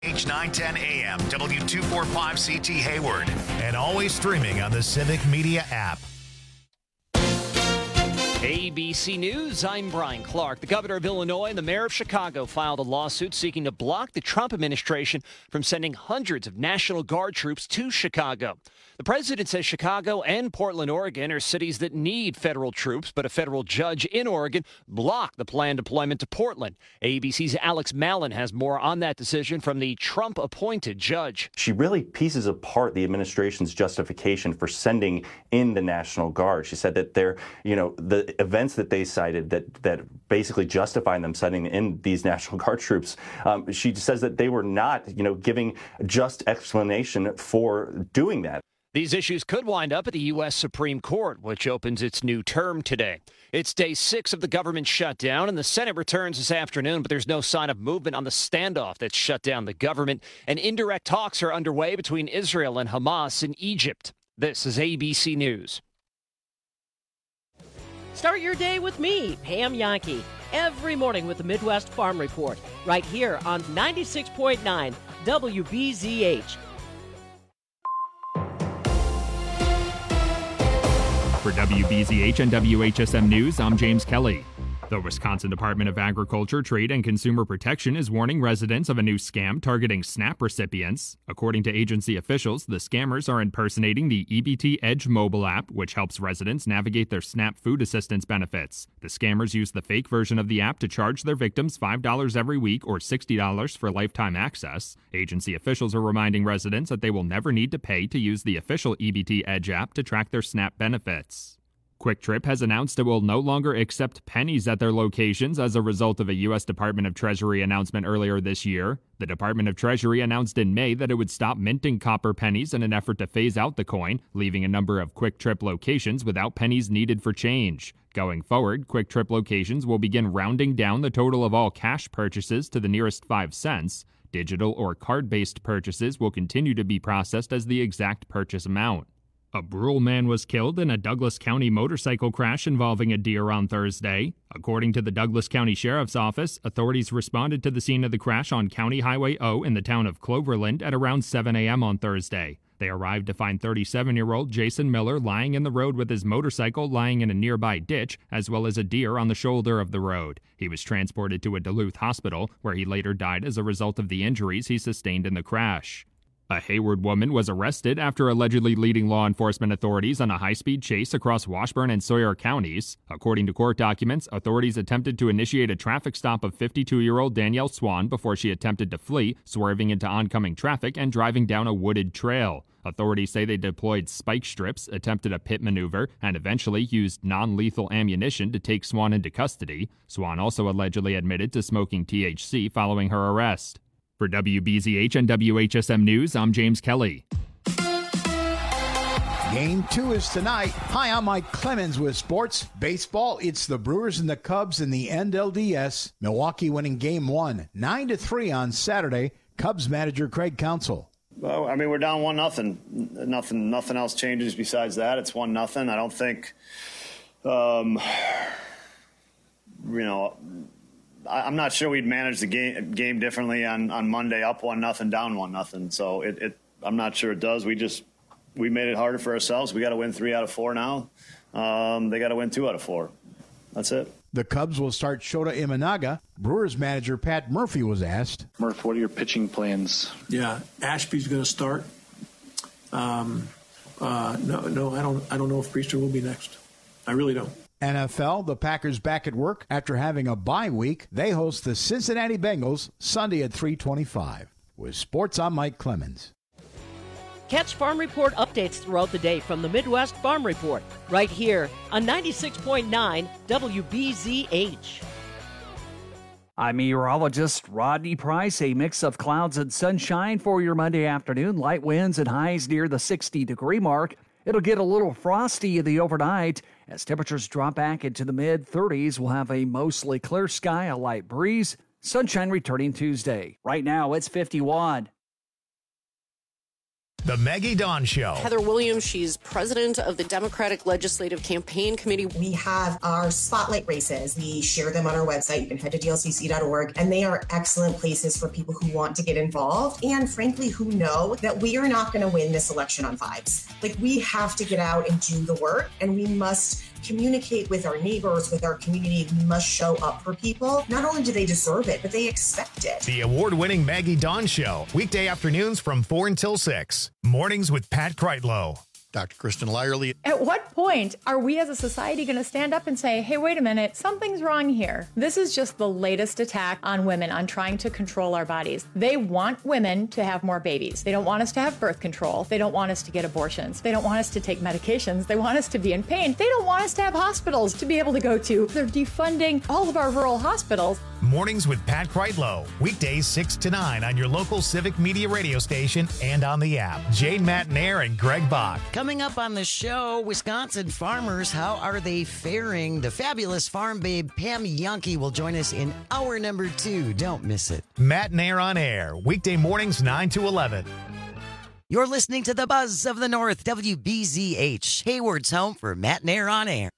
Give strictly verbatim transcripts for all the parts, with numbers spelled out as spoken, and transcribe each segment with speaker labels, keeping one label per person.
Speaker 1: H nine ten A M, W two forty-five C T Hayward, and always streaming on the Civic Media app.
Speaker 2: A B C News, I'm Brian Clark. The governor of Illinois and the mayor of Chicago filed a lawsuit seeking to block the Trump administration from sending hundreds of National Guard troops to Chicago. The president says Chicago and Portland, Oregon are cities that need federal troops, but a federal judge in Oregon blocked the planned deployment to Portland. A B C's Alex Mallon has more on that decision from the Trump-appointed judge.
Speaker 3: She really pieces apart the administration's justification for sending in the National Guard. She said that they're, you know, the events that they cited that that basically justify them sending in these National Guard troops. Um, she says that they were not, you know, giving just explanation for doing that.
Speaker 2: These issues could wind up at the U S Supreme Court, which opens its new term today. It's day six of the government shutdown, and the Senate returns this afternoon, but there's no sign of movement on the standoff that's shut down the government, and indirect talks are underway between Israel and Hamas in Egypt. This is A B C News.
Speaker 4: Start your day with me, Pam Yankee, every morning with the Midwest Farm Report, right here on ninety-six point nine W B Z H.
Speaker 5: For W B Z H and W H S M News, I'm James Kelly. The Wisconsin Department of Agriculture, Trade, and Consumer Protection is warning residents of a new scam targeting SNAP recipients. According to agency officials, the scammers are impersonating the E B T Edge mobile app, which helps residents navigate their SNAP food assistance benefits. The scammers use the fake version of the app to charge their victims five dollars every week or sixty dollars for lifetime access. Agency officials are reminding residents that they will never need to pay to use the official E B T Edge app to track their SNAP benefits. Quick Trip has announced it will no longer accept pennies at their locations as a result of a U S Department of Treasury announcement earlier this year. The Department of Treasury announced in May that it would stop minting copper pennies in an effort to phase out the coin, leaving a number of Quick Trip locations without pennies needed for change. Going forward, Quick Trip locations will begin rounding down the total of all cash purchases to the nearest five cents. Digital or card-based purchases will continue to be processed as the exact purchase amount. A Brule man was killed in a Douglas County motorcycle crash involving a deer on Thursday. According to the Douglas County Sheriff's Office, authorities responded to the scene of the crash on County Highway O in the town of Cloverland at around seven a.m. on Thursday. They arrived to find thirty-seven-year-old Jason Miller lying in the road with his motorcycle lying in a nearby ditch, as well as a deer on the shoulder of the road. He was transported to a Duluth hospital, where he later died as a result of the injuries he sustained in the crash. A Hayward woman was arrested after allegedly leading law enforcement authorities on a high-speed chase across Washburn and Sawyer counties. According to court documents, authorities attempted to initiate a traffic stop of fifty-two-year-old Danielle Swan before she attempted to flee, swerving into oncoming traffic and driving down a wooded trail. Authorities say they deployed spike strips, attempted a pit maneuver, and eventually used non-lethal ammunition to take Swan into custody. Swan also allegedly admitted to smoking T H C following her arrest. For W B Z H and W H S M News, I'm James Kelly.
Speaker 6: Game two is tonight. Hi, I'm Mike Clemens with sports. Baseball, it's the Brewers and the Cubs in the N L D S. Milwaukee winning game one, nine to three on Saturday. Cubs manager Craig Counsell.
Speaker 7: Well, I mean, we're down one nothing. Nothing. Nothing else changes besides that. It's one nothing. I don't think, um, you know, I, I'm not sure we'd manage the game game differently on, on Monday, up one nothing, down one nothing. So it, it, I'm not sure it does. We just we made it harder for ourselves. We got to win three out of four now. Um, they got to win two out of four. That's it.
Speaker 6: The Cubs will start Shota Imanaga. Brewers manager Pat Murphy was asked.
Speaker 8: Murph, what are your pitching plans?
Speaker 9: Yeah, Ashby's going to start. Um, uh, no, no, I don't. I don't know if Priester will be next. I really don't.
Speaker 6: N F L, the Packers back at work after having a bye week. They host the Cincinnati Bengals Sunday at three twenty-five. With sports, I'm Mike Clemens.
Speaker 4: Catch Farm Report updates throughout the day from the Midwest Farm Report, right here on ninety-six point nine W B Z H.
Speaker 10: I'm meteorologist Rodney Price. A mix of clouds and sunshine for your Monday afternoon. Light winds and highs near the sixty-degree mark. It'll get a little frosty in the overnight. As temperatures drop back into the mid-thirties, we'll have a mostly clear sky, a light breeze. Sunshine returning Tuesday. Right now, it's fifty-one.
Speaker 1: The Maggie Dawn Show.
Speaker 11: Heather Williams, she's president of the Democratic Legislative Campaign Committee.
Speaker 12: We have our spotlight races. We share them on our website. You can head to D L C C dot org, and they are excellent places for people who want to get involved and, frankly, who know that we are not going to win this election on vibes. Like, we have to get out and do the work, and we must communicate with our neighbors, with our community. We must show up for people. Not only do they deserve it, but they expect it.
Speaker 1: The award-winning Maggie Dawn Show. Weekday afternoons from four until six. Mornings with Pat Kreitlow.
Speaker 13: Doctor Kristen Lyerly.
Speaker 14: At what point are we as a society going to stand up and say, hey, wait a minute, something's wrong here? This is just the latest attack on women, on trying to control our bodies. They want women to have more babies. They don't want us to have birth control. They don't want us to get abortions. They don't want us to take medications. They want us to be in pain. They don't want us to have hospitals to be able to go to. They're defunding all of our rural hospitals.
Speaker 1: Mornings with Pat Kreitlow. Weekdays six to nine on your local Civic Media radio station and on the app. Jane Matnair and Greg Bach.
Speaker 15: Coming up on the show, Wisconsin farmers, how are they faring? The fabulous farm babe Pam Yonke will join us in hour number two. Don't miss it.
Speaker 1: Matnair on air. Weekday mornings nine to eleven.
Speaker 15: You're listening to the Buzz of the North, W B Z H, Hayward's home for Matnair on air.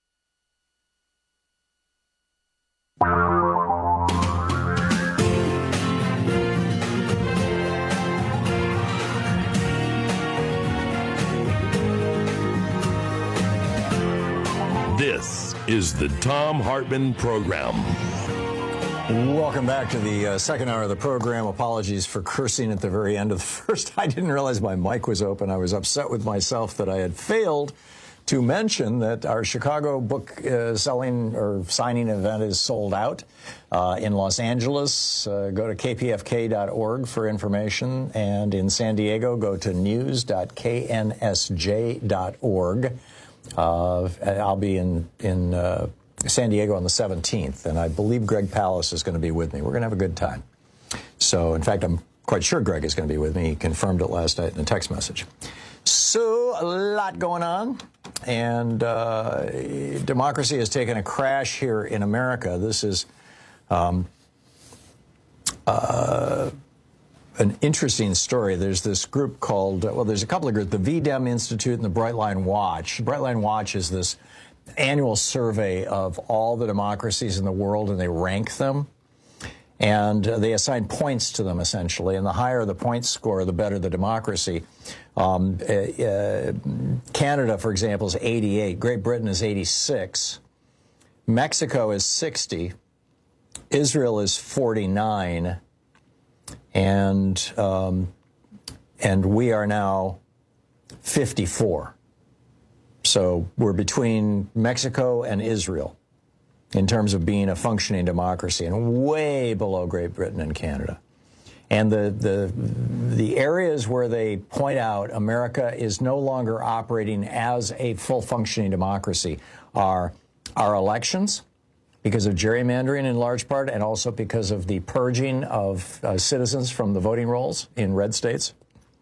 Speaker 16: This is the Thom Hartmann Program.
Speaker 17: Welcome back to the uh, second hour of the program. Apologies for cursing at the very end of the first. I didn't realize my mic was open. I was upset with myself that I had failed to mention that our Chicago book uh, selling or signing event is sold out uh, in Los Angeles. Uh, go to K P F K dot org for information. And in San Diego, go to news dot K N S J dot org. Uh, I'll be in, in uh, San Diego on the seventeenth, and I believe Greg Palast is going to be with me. We're going to have a good time. So, in fact, I'm quite sure Greg is going to be with me. He confirmed it last night in a text message. So, a lot going on, and uh, democracy has taken a crash here in America. This is um, uh, an interesting story. There's this group called, well, there's a couple of groups, the V DEM Institute and the Brightline Watch. Brightline Watch is this annual survey of all the democracies in the world, and they rank them. And uh, they assign points to them, essentially. And the higher the point score, the better the democracy. Um, uh, uh, Canada, for example, is eighty-eight. Great Britain is eighty-six. Mexico is sixty. Israel is forty-nine. And, um, and we are now fifty-four. So we're between Mexico and Israel in terms of being a functioning democracy, and way below Great Britain and Canada. And the, the, the areas where they point out America is no longer operating as a full functioning democracy are our elections, because of gerrymandering in large part, and also because of the purging of uh, citizens from the voting rolls in red states.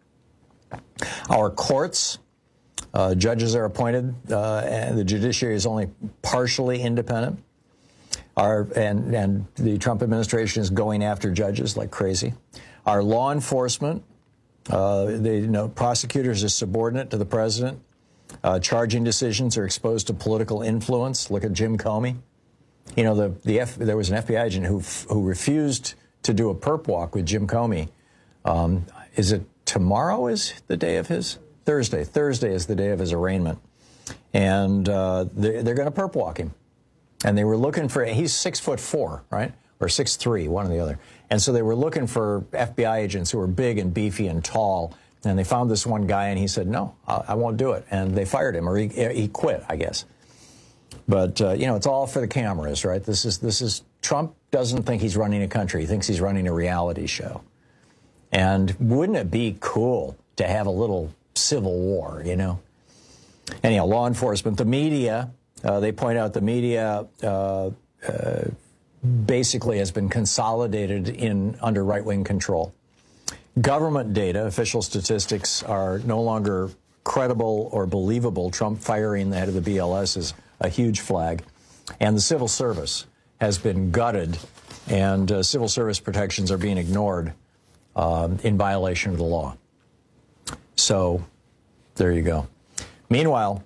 Speaker 17: Our courts, uh, judges are appointed, uh, and the judiciary is only partially independent. Our, and, and the Trump administration is going after judges like crazy. Our law enforcement, uh, they, you know, prosecutors are subordinate to the president. Uh, charging decisions are exposed to political influence. Look at Jim Comey. You know, the, the F, there was an F B I agent who who refused to do a perp walk with Jim Comey. Um, is it tomorrow is the day of his? Thursday. Thursday is the day of his arraignment. And uh, they're, they're going to perp walk him. And they were looking for, he's six foot four, right? Or six three, one or the other. And so they were looking for F B I agents who were big and beefy and tall. And they found this one guy, and he said, no, I, I won't do it. And they fired him, or he, he quit, I guess. But, uh, you know, it's all for the cameras, right? This is, this is, Trump doesn't think he's running a country. He thinks he's running a reality show. And wouldn't it be cool to have a little civil war, you know? Anyhow, law enforcement, the media, uh, they point out the media uh, uh, basically has been consolidated in under right-wing control. Government data, official statistics are no longer credible or believable. Trump firing the head of the B L S is a huge flag. And the civil service has been gutted, and uh, civil service protections are being ignored um, in violation of the law. So there you go. Meanwhile,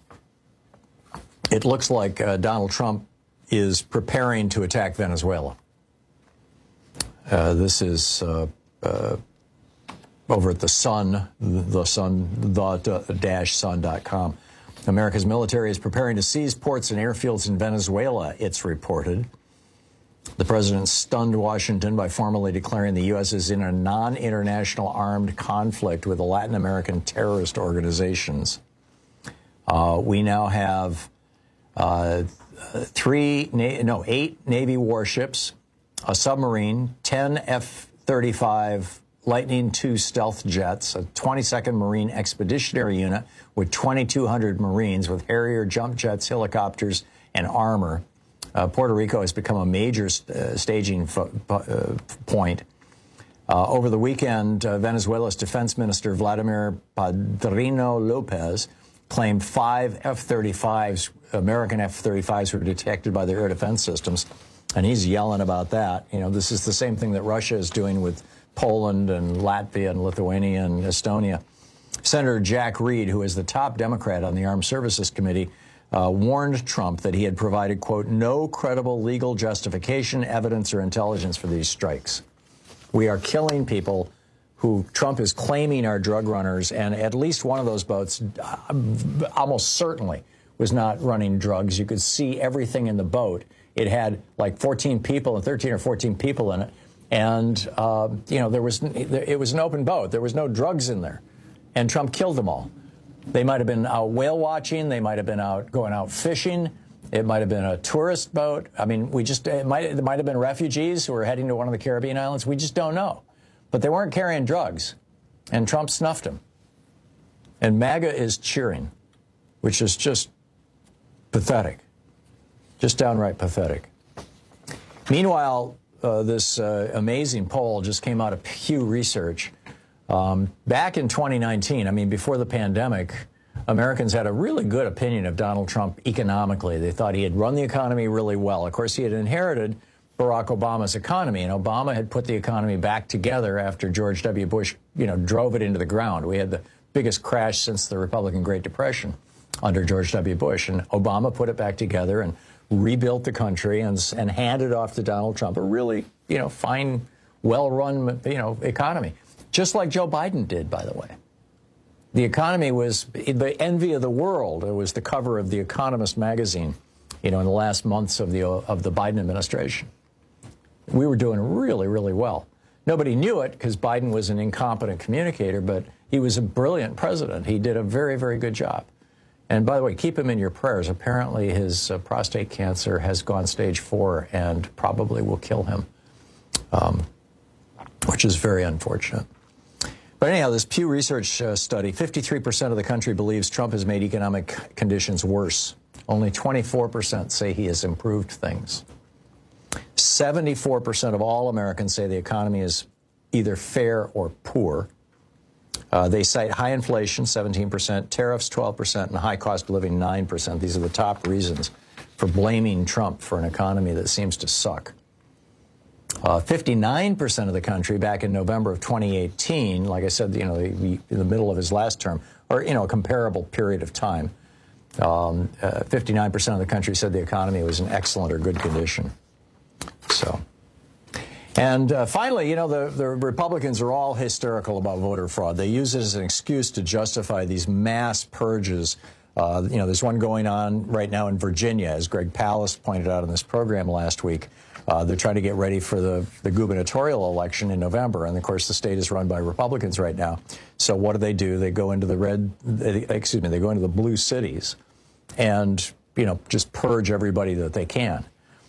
Speaker 17: it looks like uh, Donald Trump is preparing to attack Venezuela. Uh, this is uh, uh, over at the Sun, the Sun, the dash sun dot com. America's military is preparing to seize ports and airfields in Venezuela, it's reported. The president stunned Washington by formally declaring the U S is in a non-international armed conflict with the Latin American terrorist organizations. Uh, we now have uh, three, no, eight Navy warships, a submarine, ten F thirty-five Lightning two stealth jets, a twenty-second Marine Expeditionary Unit with twenty-two hundred Marines with Harrier jump jets, helicopters, and armor. Uh, Puerto Rico has become a major uh, staging fo- uh, point. Uh, over the weekend, uh, Venezuela's Defense Minister Vladimir Padrino Lopez claimed five F thirty-fives, American F thirty-fives, were detected by their air defense systems, and he's yelling about that. You know, this is the same thing that Russia is doing with Poland and Latvia and Lithuania and Estonia. Senator Jack Reed, who is the top Democrat on the Armed Services Committee, uh, warned Trump that he had provided, quote, no credible legal justification, evidence, or intelligence for these strikes. We are killing people who Trump is claiming are drug runners, and at least one of those boats uh, almost certainly was not running drugs. You could see everything in the boat. It had like fourteen people, thirteen or fourteen people in it. And, uh, you know, there was it was an open boat. There was no drugs in there. And Trump killed them all. They might have been out whale watching. They might have been out going out fishing. It might have been a tourist boat. I mean, we just it might, it might have been refugees who were heading to one of the Caribbean islands. We just don't know. But they weren't carrying drugs. And Trump snuffed them. And MAGA is cheering, which is just pathetic. Just downright pathetic. Meanwhile, Uh, this uh, amazing poll just came out of Pew Research. Um, back in twenty nineteen, I mean, before the pandemic, Americans had a really good opinion of Donald Trump economically. They thought he had run the economy really well. Of course, he had inherited Barack Obama's economy, and Obama had put the economy back together after George W. Bush, you know, drove it into the ground. We had the biggest crash since the Republican Great Depression under George W. Bush, and Obama put it back together and rebuilt the country and, and handed off to Donald Trump a really, you know, fine, well-run, you know, economy. Just like Joe Biden did, by the way. The economy was the envy of the world. It was the cover of The Economist magazine, you know, in the last months of the of the Biden administration. We were doing really, really well. Nobody knew it because Biden was an incompetent communicator, but he was a brilliant president. He did a very, very good job. And by the way, keep him in your prayers. Apparently his uh, prostate cancer has gone stage four and probably will kill him, um, which is very unfortunate. But anyhow, this Pew Research uh, study, fifty-three percent of the country believes Trump has made economic conditions worse. Only twenty-four percent say he has improved things. seventy-four percent of all Americans say the economy is either fair or poor. Uh, they cite high inflation, seventeen percent, tariffs, twelve percent, and high cost of living, nine percent. These are the top reasons for blaming Trump for an economy that seems to suck. Uh, fifty-nine percent of the country back in November of twenty eighteen, like I said, you know, in the middle of his last term, or, you know, a comparable period of time, um, uh, fifty-nine percent of the country said the economy was in excellent or good condition. So... And uh, finally, you know, the, the Republicans are all hysterical about voter fraud. They use it as an excuse to justify these mass purges. Uh, you know, there's one going on right now in Virginia, as Greg Palast pointed out in this program last week. Uh, they're trying to get ready for the, the gubernatorial election in November. And, of course, the state is run by Republicans right now. So what do they do? They go into the red, excuse me, they go into the blue cities and, you know, just purge everybody that they can.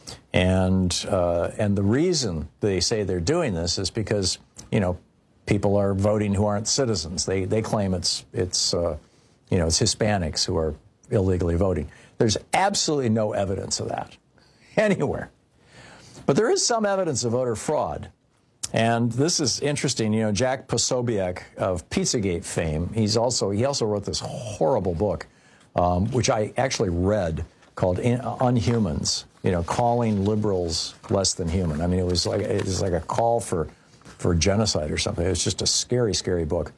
Speaker 17: And uh, and the reason they say they're doing this is because, you know, people are voting who aren't citizens. They they claim it's it's uh, you know it's Hispanics who are illegally voting. There's absolutely no evidence of that anywhere. But there is some evidence of voter fraud. And this is interesting. You know, Jack Posobiec of Pizzagate fame, he's also he also wrote this horrible book, um, which I actually read, called In- Unhumans. You know, calling liberals less than human. I mean, it was like it was like a call for for genocide or something. It was just a scary, scary book.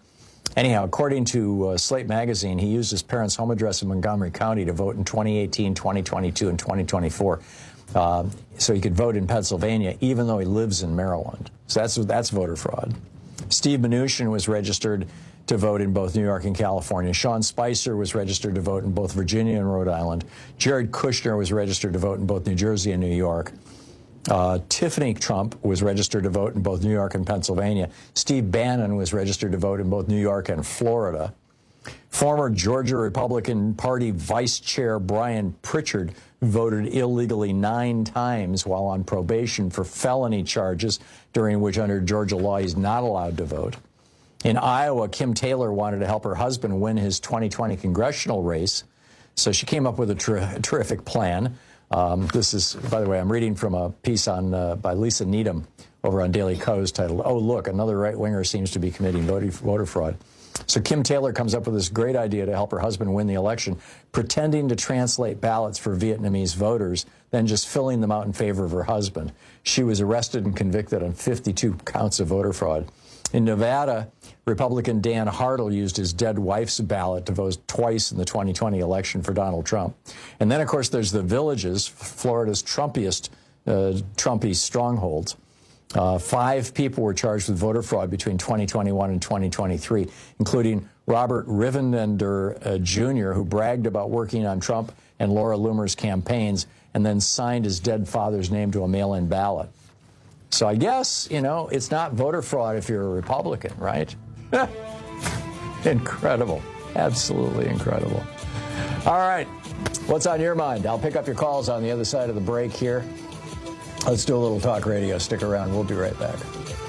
Speaker 17: Anyhow, according to uh, Slate Magazine, he used his parents' home address in Montgomery County to vote in twenty eighteen, twenty twenty-two, and twenty twenty-four. Uh, so he could vote in Pennsylvania, even though he lives in Maryland. So that's that's voter fraud. Steve Mnuchin was registered to vote in both New York and California. Sean Spicer was registered to vote in both Virginia and Rhode Island. Jared Kushner was registered to vote in both New Jersey and New York. Uh, Tiffany Trump was registered to vote in both New York and Pennsylvania. Steve Bannon was registered to vote in both New York and Florida. Former Georgia Republican Party Vice Chair Brian Pritchard voted illegally nine times while on probation for felony charges, during which under Georgia law he's not allowed to vote. In Iowa, Kim Taylor wanted to help her husband win his twenty twenty congressional race, so she came up with a, ter- a terrific plan. Um, this is, by the way, I'm reading from a piece on uh, by Lisa Needham over on Daily Kos titled, "Oh, look, another right-winger seems to be committing voter, voter fraud." So Kim Taylor comes up with this great idea to help her husband win the election, pretending to translate ballots for Vietnamese voters, then just filling them out in favor of her husband. She was arrested and convicted on fifty-two counts of voter fraud. In Nevada, Republican Dan Hartle used his dead wife's ballot to vote twice in the twenty twenty election for Donald Trump. And then, of course, there's the Villages, Florida's Trumpiest, uh, Trumpy strongholds. Uh, five people were charged with voter fraud between twenty twenty-one and twenty twenty-three, including Robert Rivendender uh, Junior, who bragged about working on Trump and Laura Loomer's campaigns and then signed his dead father's name to a mail-in ballot. So I guess, you know, it's not voter fraud if you're a Republican, right? Incredible. Absolutely incredible. All right. What's on your mind? I'll pick up your calls on the other side of the break here. Let's do a little talk radio. Stick around. We'll be right back.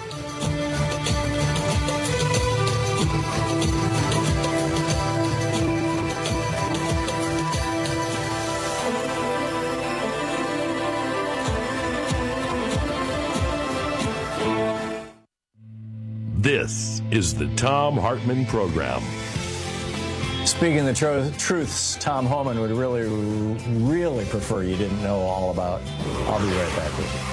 Speaker 16: This is the Thom Hartmann Program.
Speaker 17: Speaking the tr- truths Tom Homan would really, really prefer you didn't know all about. I'll be right back with you.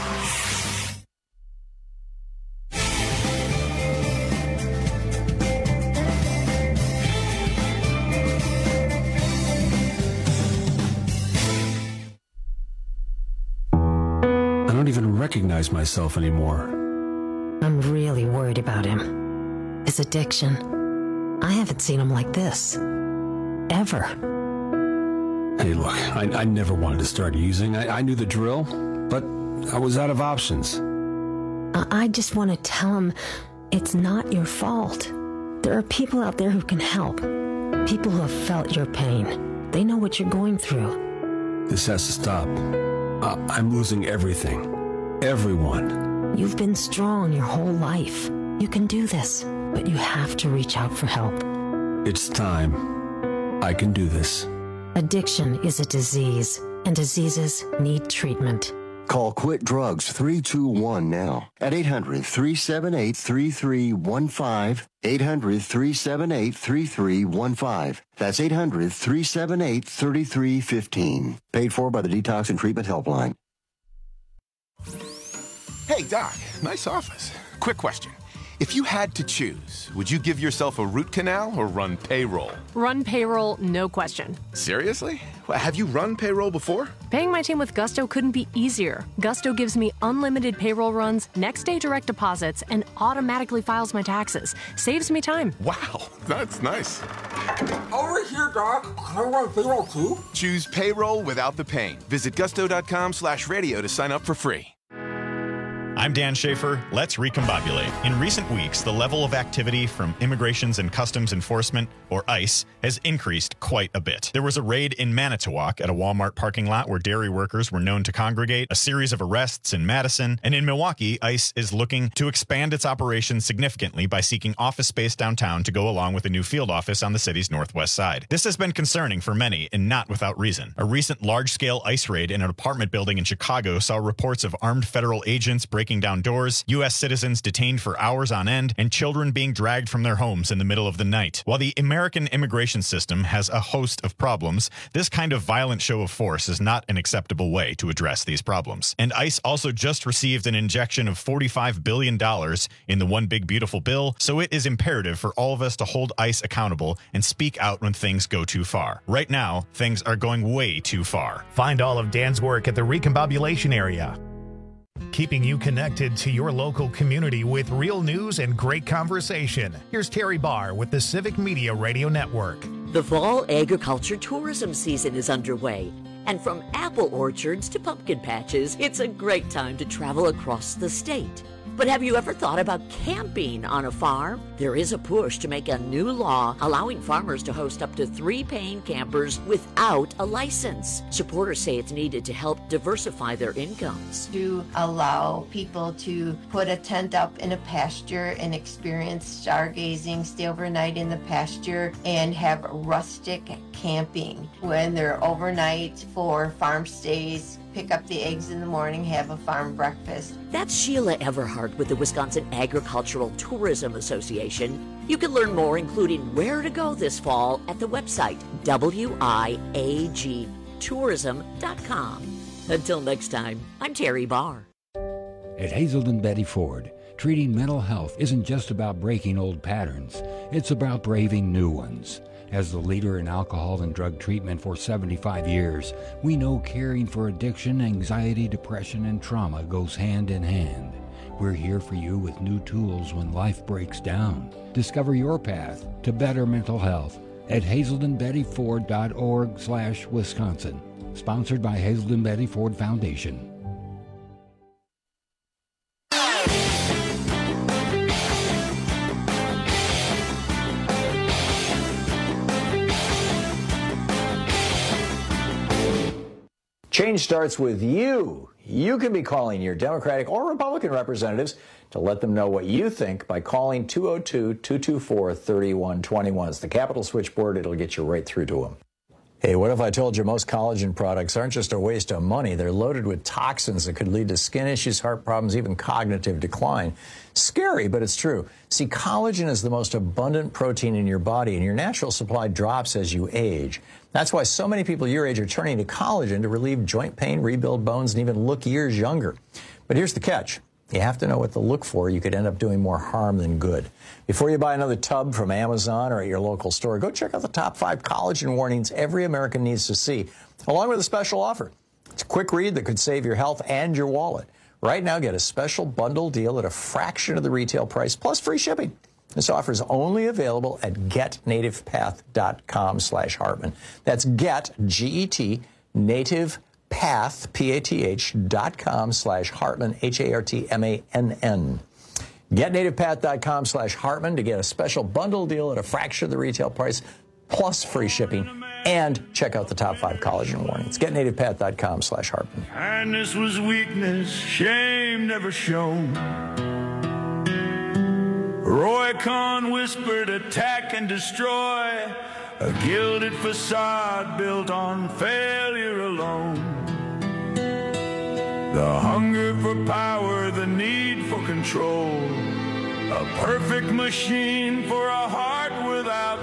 Speaker 13: I don't even recognize myself anymore.
Speaker 18: I'm really worried about him. His addiction. I haven't seen him like this. Ever.
Speaker 13: Hey, look, I, I never wanted to start using. I, I knew the drill, but I was out of options.
Speaker 18: I, I just want to tell him it's not your fault. There are people out there who can help. People who have felt your pain. They know what you're going through.
Speaker 13: This has to stop. Uh, I'm losing everything. Everyone.
Speaker 18: You've been strong your whole life. You can do this, but you have to reach out for help.
Speaker 13: It's time. I can do this.
Speaker 18: Addiction is a disease, and diseases need treatment.
Speaker 19: Call Quit Drugs three two one now at eight hundred, three seven eight, three three one five, eight hundred, three seven eight, three three one five. That's eight hundred, three seven eight, three three one five. Paid for by the Detox and Treatment Helpline.
Speaker 20: Hey, Doc, nice office. Quick question. If you had to choose, would you give yourself a root canal or run payroll?
Speaker 21: Run payroll, no question.
Speaker 20: Seriously? Well, have you run payroll before?
Speaker 21: Paying my team with Gusto couldn't be easier. Gusto gives me unlimited payroll runs, next day direct deposits, and automatically files my taxes. Saves me time.
Speaker 20: Wow, that's nice.
Speaker 22: Over here, Doc. Can I run payroll too?
Speaker 20: Choose payroll without the pain. Visit gusto.com slash radio to sign up for free.
Speaker 23: I'm Dan Schaefer. Let's recombobulate. In recent weeks, the level of activity from Immigrations and Customs Enforcement, or ICE, has increased quite a bit. There was a raid in Manitowoc at a Walmart parking lot where dairy workers were known to congregate, a series of arrests in Madison, and in Milwaukee, ICE is looking to expand its operations significantly by seeking office space downtown to go along with a new field office on the city's northwest side. This has been concerning for many, and not without reason. A recent large-scale ICE raid in an apartment building in Chicago saw reports of armed federal agents breaking breaking down doors, U S citizens detained for hours on end, and children being dragged from their homes in the middle of the night. While the American immigration system has a host of problems, this kind of violent show of force is not an acceptable way to address these problems. And ICE also just received an injection of forty-five billion dollars in the One Big Beautiful Bill, so it is imperative for all of us to hold ICE accountable and speak out when things go too far. Right now, things are going way too far.
Speaker 1: Find all of Dan's work at the Recombobulation area. Keeping you connected to your local community with real news and great conversation. Here's Terry Barr with the Civic Media Radio Network.
Speaker 2: The fall agriculture tourism season is underway, and from apple orchards to pumpkin patches, it's a great time to travel across the state. But have you ever thought about camping on a farm? There is a push to make a new law allowing farmers to host up to three paying campers without a license. Supporters say it's needed to help diversify their incomes.
Speaker 3: To allow people to put a tent up in a pasture and experience stargazing, stay overnight in the pasture, and have rustic camping when they're overnight for farm stays. Pick up the eggs in the morning, have a farm breakfast.
Speaker 2: That's Sheila Everhart with the Wisconsin Agricultural Tourism Association. You can learn more, including where to go this fall, at the website W I A G tourism dot com. Until next time, I'm Terry Barr.
Speaker 5: At Hazelden Betty Ford, treating mental health isn't just about breaking old patterns. It's about braving new ones. As the leader in alcohol and drug treatment for seventy-five years, we know caring for addiction, anxiety, depression, and trauma goes hand in hand. We're here for you with new tools when life breaks down. Discover your path to better mental health at hazelden betty ford dot org slash Wisconsin. Sponsored by Hazelden Betty Ford Foundation.
Speaker 17: Change starts with you. You can be calling your Democratic or Republican representatives to let them know what you think by calling two oh two, two two four, three one two one. It's the Capitol switchboard. It'll get you right through to them. Hey, what if I told you most collagen products aren't just a waste of money? They're loaded with toxins that could lead to skin issues, heart problems, even cognitive decline. Scary, but it's true. See, collagen is the most abundant protein in your body, and your natural supply drops as you age. That's why so many people your age are turning to collagen to relieve joint pain, rebuild bones, and even look years younger. But here's the catch. You have to know what to look for. You could end up doing more harm than good. Before you buy another tub from Amazon or at your local store, go check out the top five collagen warnings every American needs to see, along with a special offer. It's a quick read that could save your health and your wallet. Right now, get a special bundle deal at a fraction of the retail price, plus free shipping. This offer is only available at get native path dot com slash Hartman. That's get, G E T, native path, P A T H, dot com slash Hartman, H A R T M A N N. get native path dot com slash Hartman to get a special bundle deal at a fraction of the retail price, plus free shipping, and check out the top five collagen warnings. get native path dot com slash Hartman.
Speaker 24: Kindness was weakness, shame never shown. Roy Cohn whispered, attack and destroy, a gilded facade built on failure alone. The hunger for power, the need for control, a perfect machine for a heart without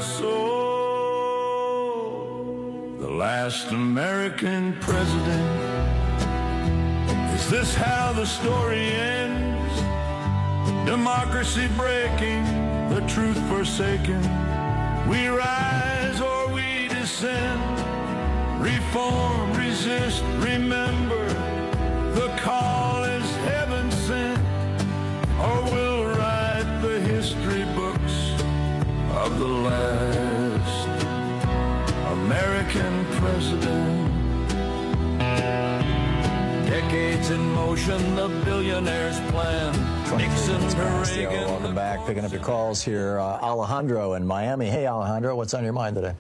Speaker 24: soul. The last American president. Is this how the story ends? Democracy breaking, the truth forsaken. We rise or we descend. Reform, resist, remember. The call is heaven sent. Or we'll write the history books of the last American president. Decades in motion, the billionaire's plan. Nixon to Reagan.
Speaker 17: Welcome back. Picking up your calls here. Uh, Alejandro in Miami. Hey, Alejandro, what's on your mind today?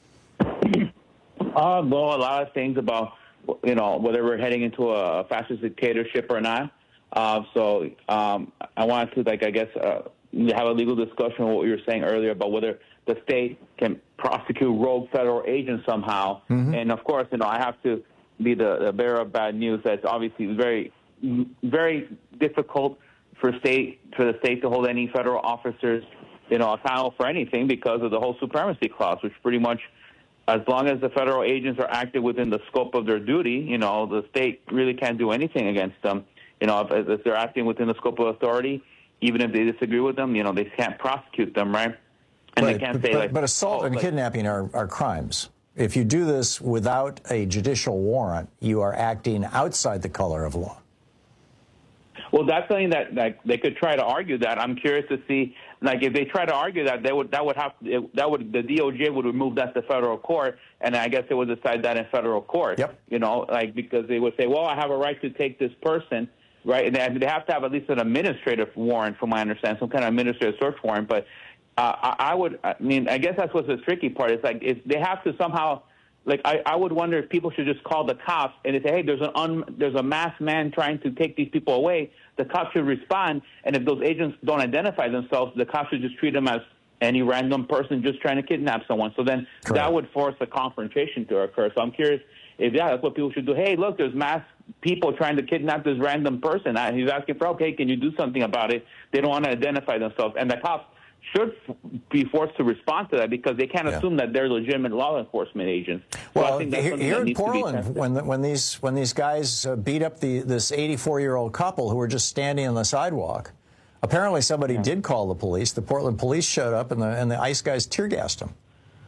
Speaker 25: Uh, well, a lot of things about, you know, whether we're heading into a fascist dictatorship or not. Uh, so um, I wanted to, like, I guess, uh, have a legal discussion on what you were saying earlier about whether the state can prosecute rogue federal agents somehow. Mm-hmm. And, of course, you know, I have to be the, the bearer of bad news. That's obviously very very difficult for state for the state to hold any federal officers, you know, accountable for anything because of the whole supremacy clause, which pretty much, as long as the federal agents are acting within the scope of their duty, you know, the state really can't do anything against them. You know, if, if they're acting within the scope of authority, even if they disagree with them, you know, they can't prosecute them, right? And
Speaker 17: right.
Speaker 25: they can't
Speaker 17: but,
Speaker 25: say, like...
Speaker 17: But assault
Speaker 25: oh,
Speaker 17: and
Speaker 25: like,
Speaker 17: kidnapping are, are crimes. If you do this without a judicial warrant, you are acting outside the color of law.
Speaker 25: Well, that's something that like, they could try to argue that. I'm curious to see, like, if they try to argue that, they would that would have it, that would the D O J would remove that to federal court, and I guess they would decide that in federal court.
Speaker 17: Yep.
Speaker 25: You know, like because they would say, well, I have a right to take this person, right? And they have to have at least an administrative warrant, from my understanding, some kind of administrative search warrant. But uh, I, I would, I mean, I guess that's what's the tricky part. It's like if they have to somehow. Like, I, I would wonder if people should just call the cops and they say, hey, there's an un, there's a masked man trying to take these people away. The cops should respond. And if those agents don't identify themselves, the cops should just treat them as any random person just trying to kidnap someone. So then Correct. That would force a confrontation to occur. So I'm curious if, yeah, that's what people should do. Hey, look, there's masked people trying to kidnap this random person. And he's asking for, okay, can you do something about it? They don't want to identify themselves. And the cops should be forced to respond to that because they can't yeah. assume that they're legitimate law enforcement agents. So
Speaker 17: well, here, here in Portland, when the, when these when these guys uh, beat up the this eighty-four-year-old couple who were just standing on the sidewalk, apparently somebody yeah. did call the police. The Portland police showed up, and the and the ICE guys tear gassed them.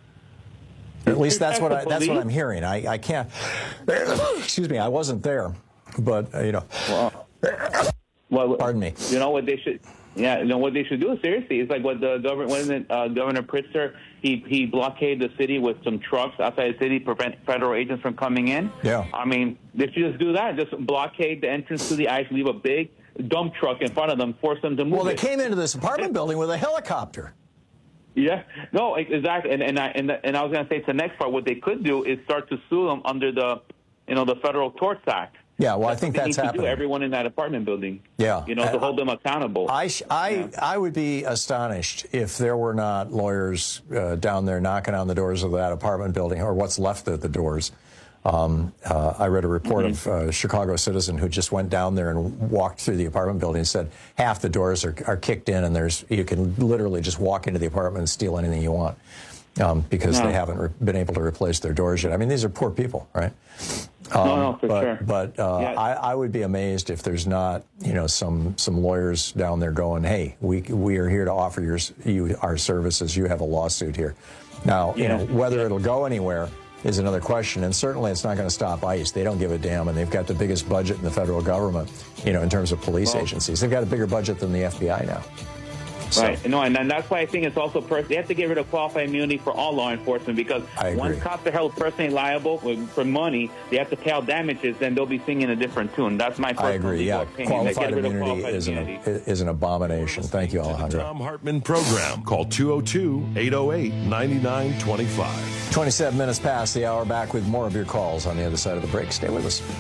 Speaker 17: At least that's what I, that's what I'm hearing. I, I can't. Excuse me, I wasn't there, but uh, you know.
Speaker 25: Well, well,
Speaker 17: pardon me.
Speaker 25: You know what they should. Yeah, you know what they should do. Seriously, it's like what the government, when uh, Governor Pritzker, he he blockaded the city with some trucks outside the city, prevent federal agents from coming in.
Speaker 17: Yeah,
Speaker 25: I mean, they should just do that. Just blockade the entrance to the ICE, leave a big dump truck in front of them, force them to move.
Speaker 17: Well, they
Speaker 25: it.
Speaker 17: came into this apartment building with a helicopter.
Speaker 25: Yeah, no, exactly. And and I and, the, and I was going to say to the next part, what they could do is start to sue them under the, you know, the Federal Torts Act.
Speaker 17: Yeah, well, that's I think that's
Speaker 25: need
Speaker 17: happening.
Speaker 25: To do, everyone in that apartment building.
Speaker 17: Yeah.
Speaker 25: You know, to uh, hold them accountable.
Speaker 17: I, I, yeah. I would be astonished if there were not lawyers uh, down there knocking on the doors of that apartment building, or what's left of the doors. Um, uh, I read a report mm-hmm. of a Chicago citizen who just went down there and walked through the apartment building and said half the doors are, are kicked in, and there's you can literally just walk into the apartment and steal anything you want. Um, because no. they haven't re- been able to replace their doors yet. I mean, these are poor people, right? Um,
Speaker 25: no, no, for
Speaker 17: but,
Speaker 25: sure.
Speaker 17: But uh,
Speaker 25: yeah.
Speaker 17: I, I would be amazed if there's not, you know, some some lawyers down there going, "Hey, we we are here to offer your, you our services. You have a lawsuit here." Now, yeah. you know, whether yeah. it'll go anywhere is another question, and certainly it's not going to stop ICE. They don't give a damn, and they've got the biggest budget in the federal government, you know, in terms of police well, agencies. They've got a bigger budget than the F B I now. So.
Speaker 25: Right. No, and, and that's why I think it's also pers- they have to get rid of qualified immunity for all law enforcement because once cops are held personally liable for money, they have to pay out damages, then they'll be singing a different tune. That's my personal
Speaker 17: I agree. Yeah,
Speaker 25: opinion.
Speaker 17: qualified immunity,
Speaker 25: qualified
Speaker 17: is,
Speaker 25: immunity.
Speaker 17: An, is an abomination. Thank you, Alejandro.
Speaker 16: The Thom Hartmann Program. Call two oh two, eight oh eight, nine nine two five.
Speaker 17: twenty-seven minutes past the hour. Back with more of your calls on the other side of the break. Stay with us.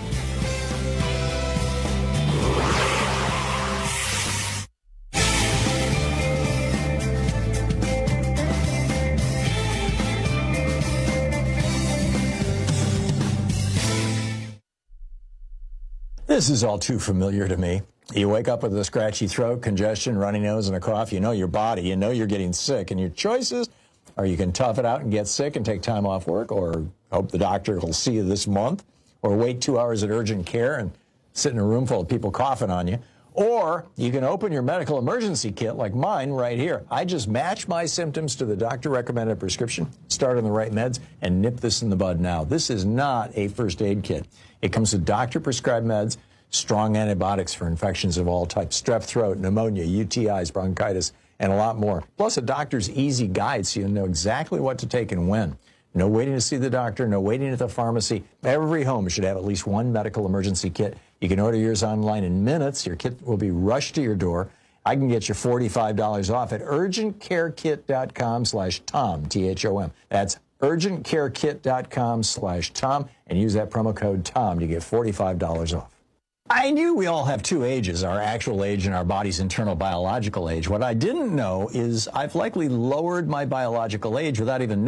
Speaker 17: This is all too familiar to me. You wake up with a scratchy throat, congestion, runny nose, and a cough. You know your body. You know you're getting sick. And your choices are you can tough it out and get sick and take time off work, or hope the doctor will see you this month, or wait two hours at urgent care and sit in a room full of people coughing on you. Or you can open your medical emergency kit like mine right here. I just match my symptoms to the doctor-recommended prescription, start on the right meds, and nip this in the bud now. This is not a first aid kit. It comes with doctor-prescribed meds, strong antibiotics for infections of all types, strep throat, pneumonia, U T Is, bronchitis, and a lot more. Plus a doctor's easy guide so you know exactly what to take and when. No waiting to see the doctor, no waiting at the pharmacy. Every home should have at least one medical emergency kit. You can order yours online in minutes. Your kit will be rushed to your door. I can get you forty-five dollars off at urgentcarekit.com slash Tom, T H O M. That's urgentcarekit.com slash Tom, and use that promo code Tom to get forty-five dollars off. I knew we all have two ages, our actual age and our body's internal biological age. What I didn't know is I've likely lowered my biological age without even knowing.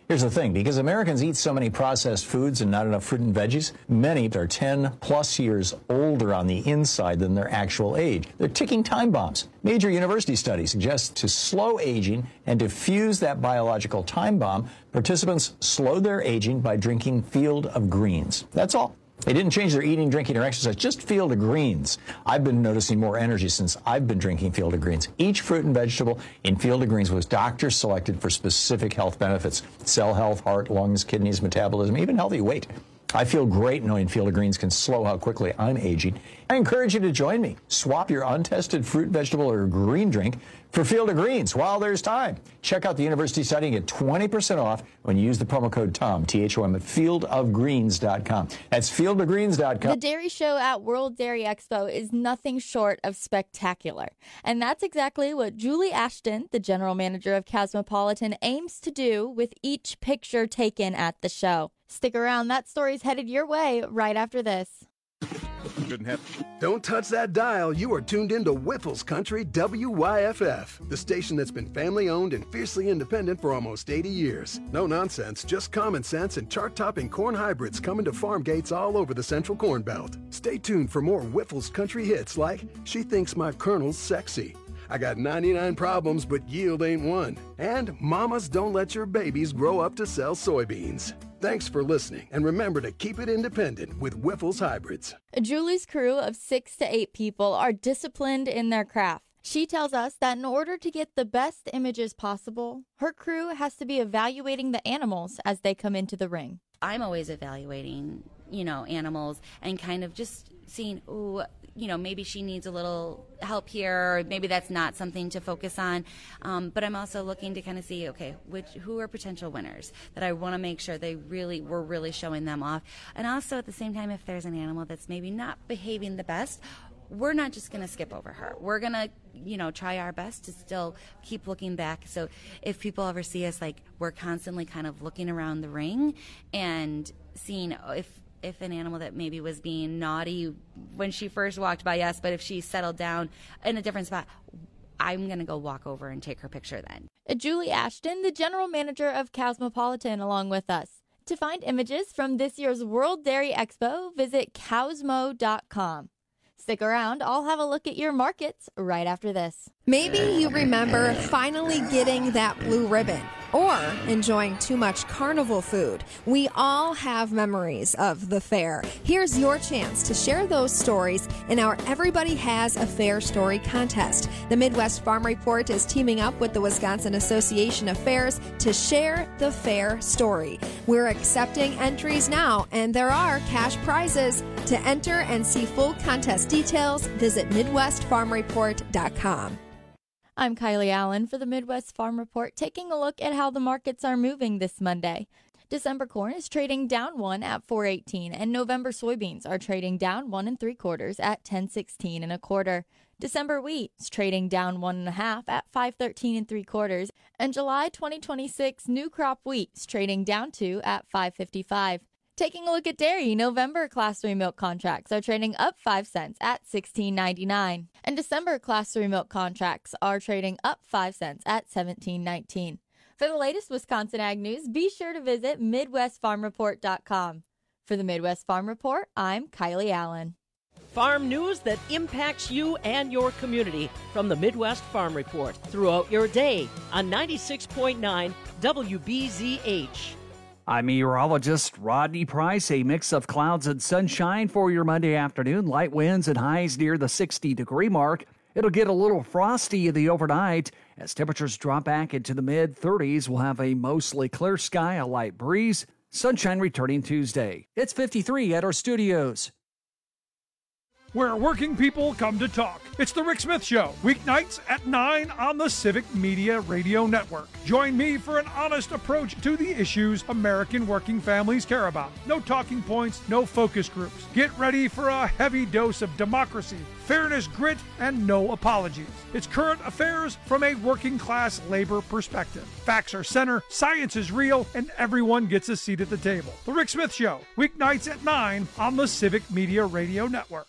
Speaker 17: Here's the thing, because Americans eat so many processed foods and not enough fruit and veggies, many are ten plus years older on the inside than their actual age. They're ticking time bombs. Major university studies suggest to slow aging and defuse that biological time bomb, participants slowed their aging by drinking Field of Greens. That's all. They didn't change their eating, drinking, or exercise, just Field of Greens. I've been noticing more energy since I've been drinking Field of Greens. Each fruit and vegetable in Field of Greens was doctor selected for specific health benefits: cell health, heart, lungs, kidneys, metabolism, even healthy weight. I feel great knowing Field of Greens can slow how quickly I'm aging. I encourage you to join me. Swap your untested fruit, vegetable, or green drink for Field of Greens while there's time. Check out the university study and get twenty percent off when you use the promo code TOM, T H O M, at field of greens dot com. That's field of greens dot com.
Speaker 4: The Dairy Show at World Dairy Expo is nothing short of spectacular. And that's exactly what Julie Ashton, the general manager of Cosmopolitan, aims to do with each picture taken at the show. Stick around, that story's headed your way right after this.
Speaker 6: Shouldn't have. Don't touch that dial. You are tuned into Whiffles Country W Y F F, the station that's been family-owned and fiercely independent for almost eighty years. No nonsense, just common sense and chart-topping corn hybrids coming to farm gates all over the Central Corn Belt. Stay tuned for more Whiffles Country hits like She Thinks My Colonel's Sexy, I Got ninety-nine Problems But Yield Ain't One, and Mamas Don't Let Your Babies Grow Up to Sell Soybeans. Thanks for listening, and remember to keep it independent with Whiffles Hybrids.
Speaker 4: Julie's crew of six to eight people are disciplined in their craft. She tells us that in order to get the best images possible, her crew has to be evaluating the animals as they come into the ring.
Speaker 7: I'm always evaluating, you know, animals and kind of just seeing, ooh, you know, maybe she needs a little help here, or maybe that's not something to focus on. Um, but I'm also looking to kind of see, okay, which who are potential winners that I want to make sure they really, we're really showing them off. And also at the same time, if there's an animal that's maybe not behaving the best, we're not just going to skip over her. We're going to, you know, try our best to still keep looking back. So if people ever see us, like, we're constantly kind of looking around the ring and seeing if if an animal that maybe was being naughty when she first walked by us, but if she settled down in a different spot, I'm going to go walk over and take her picture then.
Speaker 4: Julie Ashton, the general manager of Cosmopolitan, along with us. To find images from this year's World Dairy Expo, visit cosmo dot com. Stick around, I'll have a look at your markets right after this.
Speaker 8: Maybe you remember finally getting that blue ribbon or enjoying too much carnival food. We all have memories of the fair. Here's your chance to share those stories in our Everybody Has a Fair Story contest. The Midwest Farm Report is teaming up with the Wisconsin Association of Fairs to share the fair story. We're accepting entries now, and there are cash prizes. To enter and see full contest details, visit midwest farm report dot com.
Speaker 4: I'm Kylie Allen for the Midwest Farm Report, taking a look at how the markets are moving this Monday. December corn is trading down one at four eighteen, and November soybeans are trading down one and three quarters at ten sixteen and a quarter. December wheat is trading down one and a half at five thirteen and three quarters, and July twenty twenty-six new crop wheat is trading down two at five fifty-five. Taking a look at dairy, November Class three milk contracts are trading up five cents at sixteen ninety-nine, and December Class three milk contracts are trading up five cents at seventeen nineteen. For the latest Wisconsin Ag News, be sure to visit midwest farm report dot com. For the Midwest Farm Report, I'm Kylie Allen.
Speaker 9: Farm news that impacts you and your community from the Midwest Farm Report throughout your day on ninety-six point nine W B Z H.
Speaker 10: I'm meteorologist Rodney Price. A mix of clouds and sunshine for your Monday afternoon. Light winds and highs near the sixty degree mark. It'll get a little frosty in the overnight. As temperatures drop back into the mid thirties, we'll have a mostly clear sky, a light breeze. Sunshine returning Tuesday. It's fifty-three at our studios.
Speaker 26: Where working people come to talk. It's the Rick Smith Show, weeknights at nine on the Civic Media Radio Network. Join me for an honest approach to the issues American working families care about. No talking points, no focus groups. Get ready for a heavy dose of democracy, fairness, grit, and no apologies. It's current affairs from a working class labor perspective. Facts are center, science is real, and everyone gets a seat at the table. The Rick Smith Show, weeknights at nine on the Civic Media Radio Network.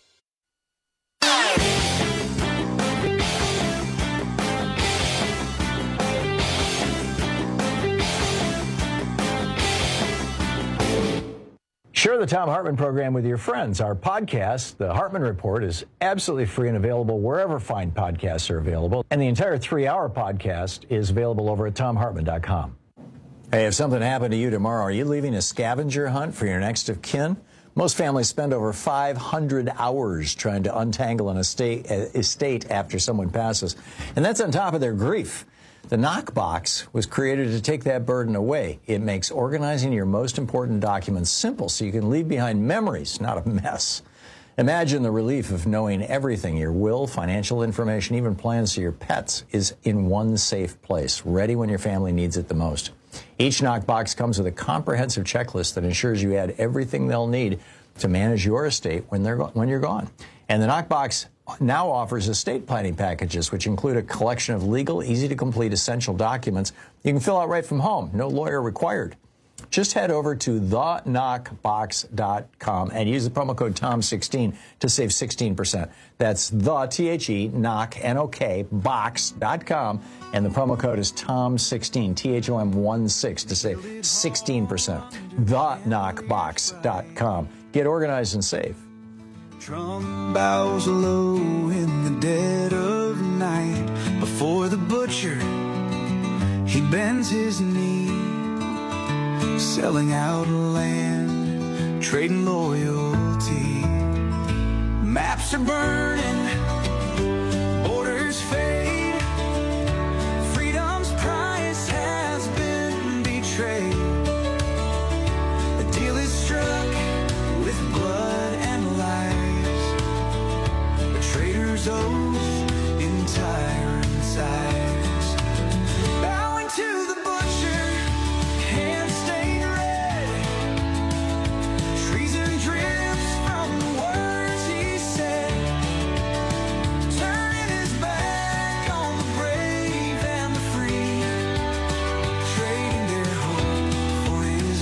Speaker 17: Share the Thom Hartmann program with your friends. Our podcast, The Hartmann Report, is absolutely free and available wherever fine podcasts are available. And the entire three-hour podcast is available over at thom hartmann dot com. Hey, if something happened to you tomorrow, are you leaving a scavenger hunt for your next of kin? Most families spend over five hundred hours trying to untangle an estate, estate after someone passes. And that's on top of their grief. The Knockbox was created to take that burden away. It makes organizing your most important documents simple so you can leave behind memories, not a mess. Imagine the relief of knowing everything, your will, financial information, even plans for your pets, is in one safe place, ready when your family needs it the most. Each Knockbox comes with a comprehensive checklist that ensures you add everything they'll need to manage your estate when they're go- when you're gone. And the Knockbox now offers estate planning packages, which include a collection of legal, easy-to-complete essential documents you can fill out right from home. No lawyer required. Just head over to the knockbox dot com and use the promo code Tom sixteen to save sixteen percent. That's the, T H E, knock, N O K, box dot com, and the promo code is Tom sixteen, T H O M one six, to save sixteen percent. the knockbox dot com. Get organized and save.
Speaker 24: Trump bows low in the dead of night. Before the butcher, he bends his knee. Selling out land, trading loyalty. Maps are burning, borders fade. Freedom's price has been betrayed. A deal is struck with blood and lies. A traitor's oath in tyrant's eyes. Bowing to the butcher, hands stained red. Treason drips from the words he said. Turning his back on the brave and the free. Trading their hope for his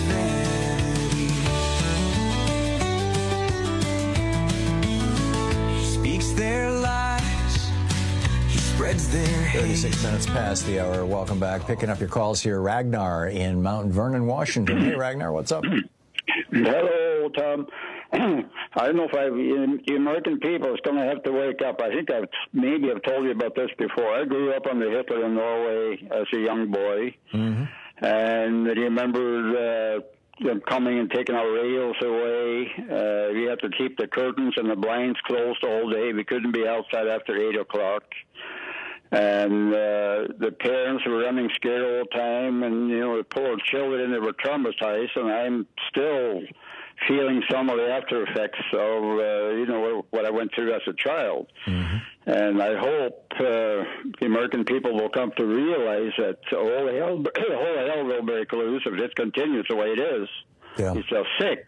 Speaker 24: vanity. He speaks their lies. He spreads their hate.
Speaker 17: thirty-six minutes past the hour. Welcome back. Picking up your calls here. Ragnar in Mount Vernon, Washington. Hey, Ragnar, what's up?
Speaker 11: Hello, Tom. I don't know if I, the American people is going to have to wake up. I think I've maybe I've told you about this before. I grew up on the Hitler in Norway as a young boy,
Speaker 17: mm-hmm.
Speaker 11: and I remember uh, them coming and taking our radios away. Uh, we had to keep the curtains and the blinds closed the whole day. We couldn't be outside after eight o'clock. And uh, the parents were running scared all the time, and, you know, the poor children, they were traumatized, and I'm still feeling some of the after effects of, uh, you know, what I went through as a child.
Speaker 17: Mm-hmm.
Speaker 11: And I hope uh, the American people will come to realize that all hell, all hell will break loose if this continues the way it is.
Speaker 17: Yeah.
Speaker 11: It's so sick.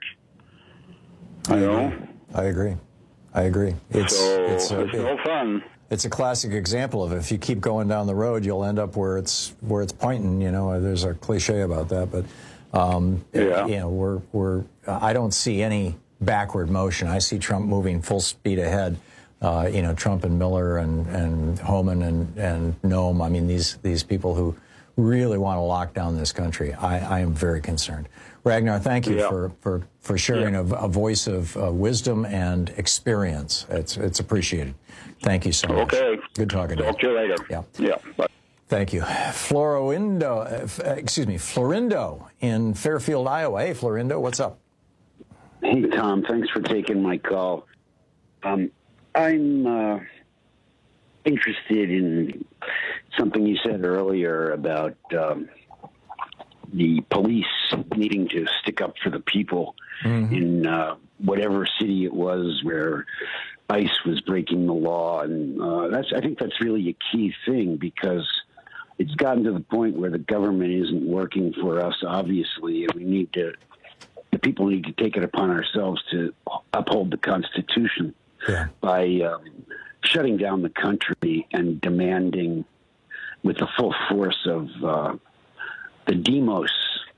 Speaker 17: I
Speaker 11: You
Speaker 17: agree.
Speaker 11: know?
Speaker 17: I agree. I agree. It's,
Speaker 11: so
Speaker 17: it's, uh,
Speaker 11: it's no fun.
Speaker 17: It's a classic example of if you keep going down the road, you'll end up where it's where it's pointing. You know, there's a cliche about that, but um,
Speaker 11: Yeah.
Speaker 17: you know, we're we're. I don't see any backward motion. I see Trump moving full speed ahead. Uh, you know, Trump and Miller and and Homan and and Noem. I mean, these these people who really want to lock down this country. I, I am very concerned. Ragnar, thank you
Speaker 11: Yeah.
Speaker 17: for for for sharing
Speaker 11: Yeah.
Speaker 17: a, a voice of uh, wisdom and experience. It's it's appreciated. Thank you so much.
Speaker 11: Okay.
Speaker 17: Good talking to you.
Speaker 11: Talk to you later.
Speaker 17: Yeah.
Speaker 11: Yeah. Bye.
Speaker 17: Thank you. Florindo, uh, f- uh, excuse me, Florindo in Fairfield, Iowa. Hey, Florindo, what's up?
Speaker 12: Hey, Tom. Thanks for taking my call. Um, I'm uh, interested in something you said earlier about um, the police needing to stick up for the people
Speaker 17: Mm-hmm.
Speaker 12: in uh, whatever city it was where ICE was breaking the law. And uh, that's I think that's really a key thing, because it's gotten to the point where the government isn't working for us, obviously, and we need to, the people need to take it upon ourselves to uphold the Constitution
Speaker 17: Yeah.
Speaker 12: by um, shutting down the country and demanding with the full force of uh, the demos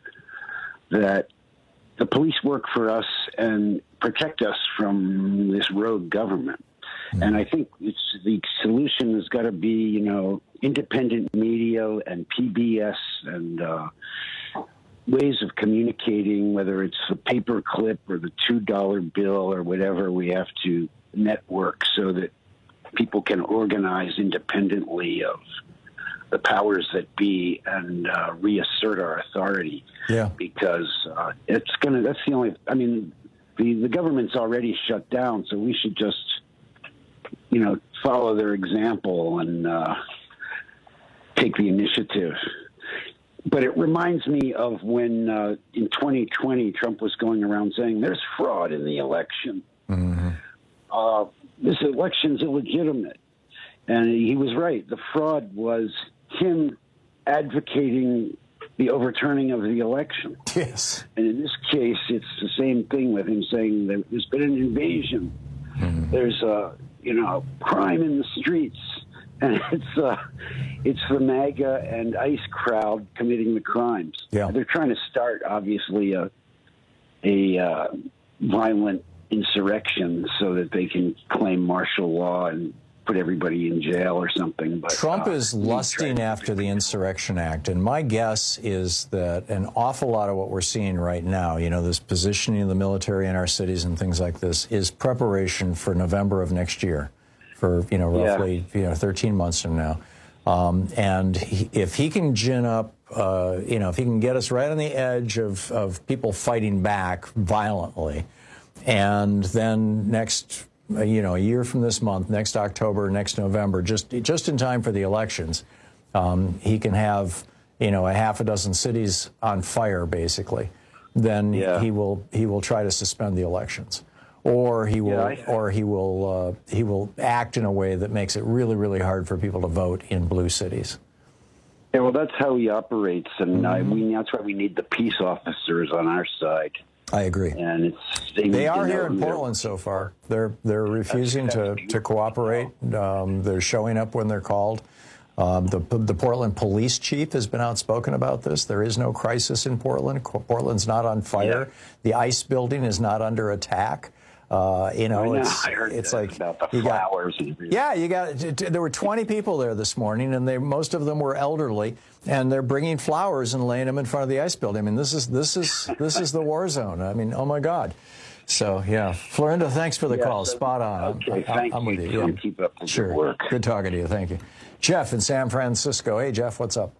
Speaker 12: that the police work for us and protect us from this rogue government. Mm-hmm. And I think it's, the solution has got to be, you know, independent media and P B S and uh, ways of communicating, whether it's the paper clip or the two dollar bill or whatever. We have to network so that people can organize independently of the powers that be and uh, reassert our authority.
Speaker 17: Yeah.
Speaker 12: Because uh, it's going to, that's the only, I mean, the, the government's already shut down, so we should just, you know, follow their example and uh, take the initiative. But it reminds me of when uh, in twenty twenty, Trump was going around saying there's fraud in the election.
Speaker 17: Mm-hmm.
Speaker 12: Uh, this election's illegitimate. And he was right. The fraud was him advocating the overturning of the election.
Speaker 17: Yes.
Speaker 12: And in this case, it's the same thing with him saying that there's been an invasion.
Speaker 17: Mm-hmm.
Speaker 12: There's a, you know, crime in the streets. And it's uh, it's the MAGA and ICE crowd committing the crimes.
Speaker 17: Yeah.
Speaker 12: They're trying to start, obviously, a, a uh, violent insurrection so that they can claim martial law and put everybody in jail or something. But
Speaker 17: Trump
Speaker 12: uh,
Speaker 17: is lusting after the Insurrection Act, and my guess is that an awful lot of what we're seeing right now, you know, this positioning of the military in our cities and things like this, is preparation for November of next year, for, you know, roughly, yeah. you know, thirteen months from now. Um, and he, if he can gin up, uh, you know, if he can get us right on the edge of, of people fighting back violently, and then next, you know, a year from this month, next October, next November, just just in time for the elections, um, he can have, you know, a half a dozen cities on fire, basically. Then yeah. he will he will try to suspend the elections, or he will yeah, I, or he will uh, he will act in a way that makes it really really hard for people to vote in blue cities.
Speaker 12: Yeah, well, that's how he operates, and
Speaker 17: Mm-hmm.
Speaker 12: I, we, that's why we need the peace officers on our side.
Speaker 17: I agree.
Speaker 12: And it's they,
Speaker 17: they are
Speaker 12: you know,
Speaker 17: here in Portland so far. They're they're refusing to, to cooperate. Um, they're showing up when they're called. Um, the the Portland police chief has been outspoken about this. There is no crisis in Portland. Portland's not on fire. Yeah. The ICE building is not under attack. Uh, you know,
Speaker 12: I know.
Speaker 17: it's
Speaker 12: I heard
Speaker 17: it's
Speaker 12: that
Speaker 17: like
Speaker 12: about the
Speaker 17: you
Speaker 12: flowers.
Speaker 17: Got,
Speaker 12: and
Speaker 17: yeah, you got. There were twenty people there this morning, and they most of them were elderly, and they're bringing flowers and laying them in front of the ICE building. I mean, this is this is this is the war zone. I mean, oh my God. So yeah, Florinda, thanks for the
Speaker 12: yeah,
Speaker 17: call.
Speaker 12: so,
Speaker 17: Spot on.
Speaker 12: Okay,
Speaker 17: I'm,
Speaker 12: thank
Speaker 17: I'm
Speaker 12: you.
Speaker 17: with you. Yeah.
Speaker 12: Keep up the
Speaker 17: sure.
Speaker 12: good work.
Speaker 17: Good talking to you. Thank you, Jeff in San Francisco. Hey, Jeff, what's up?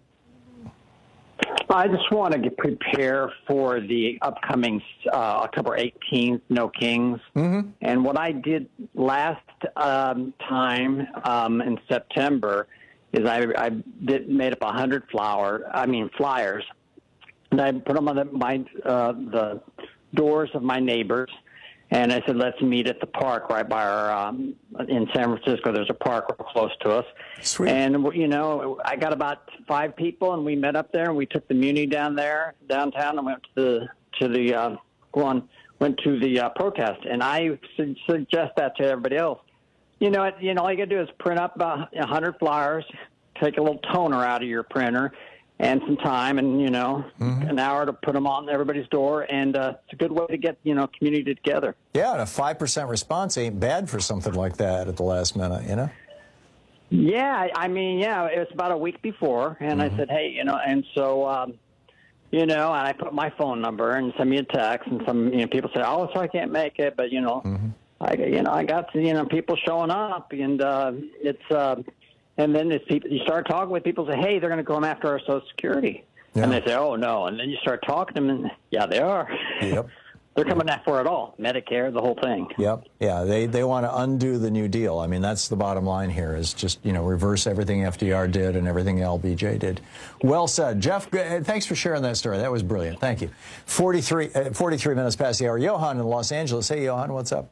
Speaker 13: I just want to get prepare for the upcoming uh, October eighteenth No Kings.
Speaker 17: Mm-hmm.
Speaker 13: And what I did last um, time um, in September is I, I did, made up one hundred flower, I mean flyers, and I put them on the, my, uh, the doors of my neighbors. And I said, let's meet at the park right by our, um, in San Francisco, there's a park close to us.
Speaker 17: Sweet.
Speaker 13: And, you know, I got about five people, and we met up there, and we took the Muni down there, downtown, and went to the, to the, uh, one, went to the uh, protest. And I su- suggest that to everybody else. You know, you know, all you got to do is print up about one hundred flyers, take a little toner out of your printer, and some time, and, you know, mm-hmm. an hour to put them on everybody's door. And uh, it's a good way to get, you know, community together.
Speaker 17: Yeah, and a five percent response ain't bad for something like that at the last minute, you know?
Speaker 13: Yeah, I mean, yeah, it was about a week before, and mm-hmm. I said, hey, you know, and so, um, you know, and I put my phone number and send me a text, and some, you know, people say, oh, so I can't make it, but, you know, mm-hmm. I, you know, I got, you know, people showing up, and uh, it's, uh, and then it's people, you start talking with people, say, hey, they're going to come after our Social Security. Yeah. And they say, oh, no. And then you start talking to them, and yeah, they are.
Speaker 17: Yep.
Speaker 13: They're coming after it all, Medicare, the whole thing.
Speaker 17: Yep. Yeah, they, they want to undo the New Deal. I mean, that's the bottom line here, is just, you know, reverse everything F D R did and everything L B J did. Well said. Jeff, thanks for sharing that story. That was brilliant. Thank you. forty-three, uh, forty-three minutes past the hour. Johan in Los Angeles. Hey, Johan, what's up?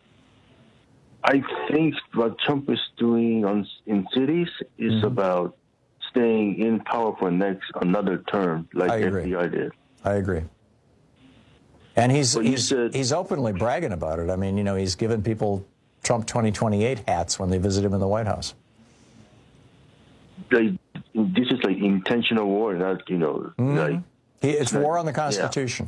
Speaker 14: I think what Trump is doing on, in cities is mm-hmm. about staying in power for next another term, like F D R did.
Speaker 17: I agree. And he's
Speaker 14: well,
Speaker 17: he's,
Speaker 14: said,
Speaker 17: he's openly bragging about it. I mean, you know, he's given people Trump twenty twenty-eight hats when they visit him in the White House.
Speaker 14: Like, this is like intentional war, not, you know,
Speaker 17: mm-hmm.
Speaker 14: like...
Speaker 17: He, it's
Speaker 14: not,
Speaker 17: war on the Constitution.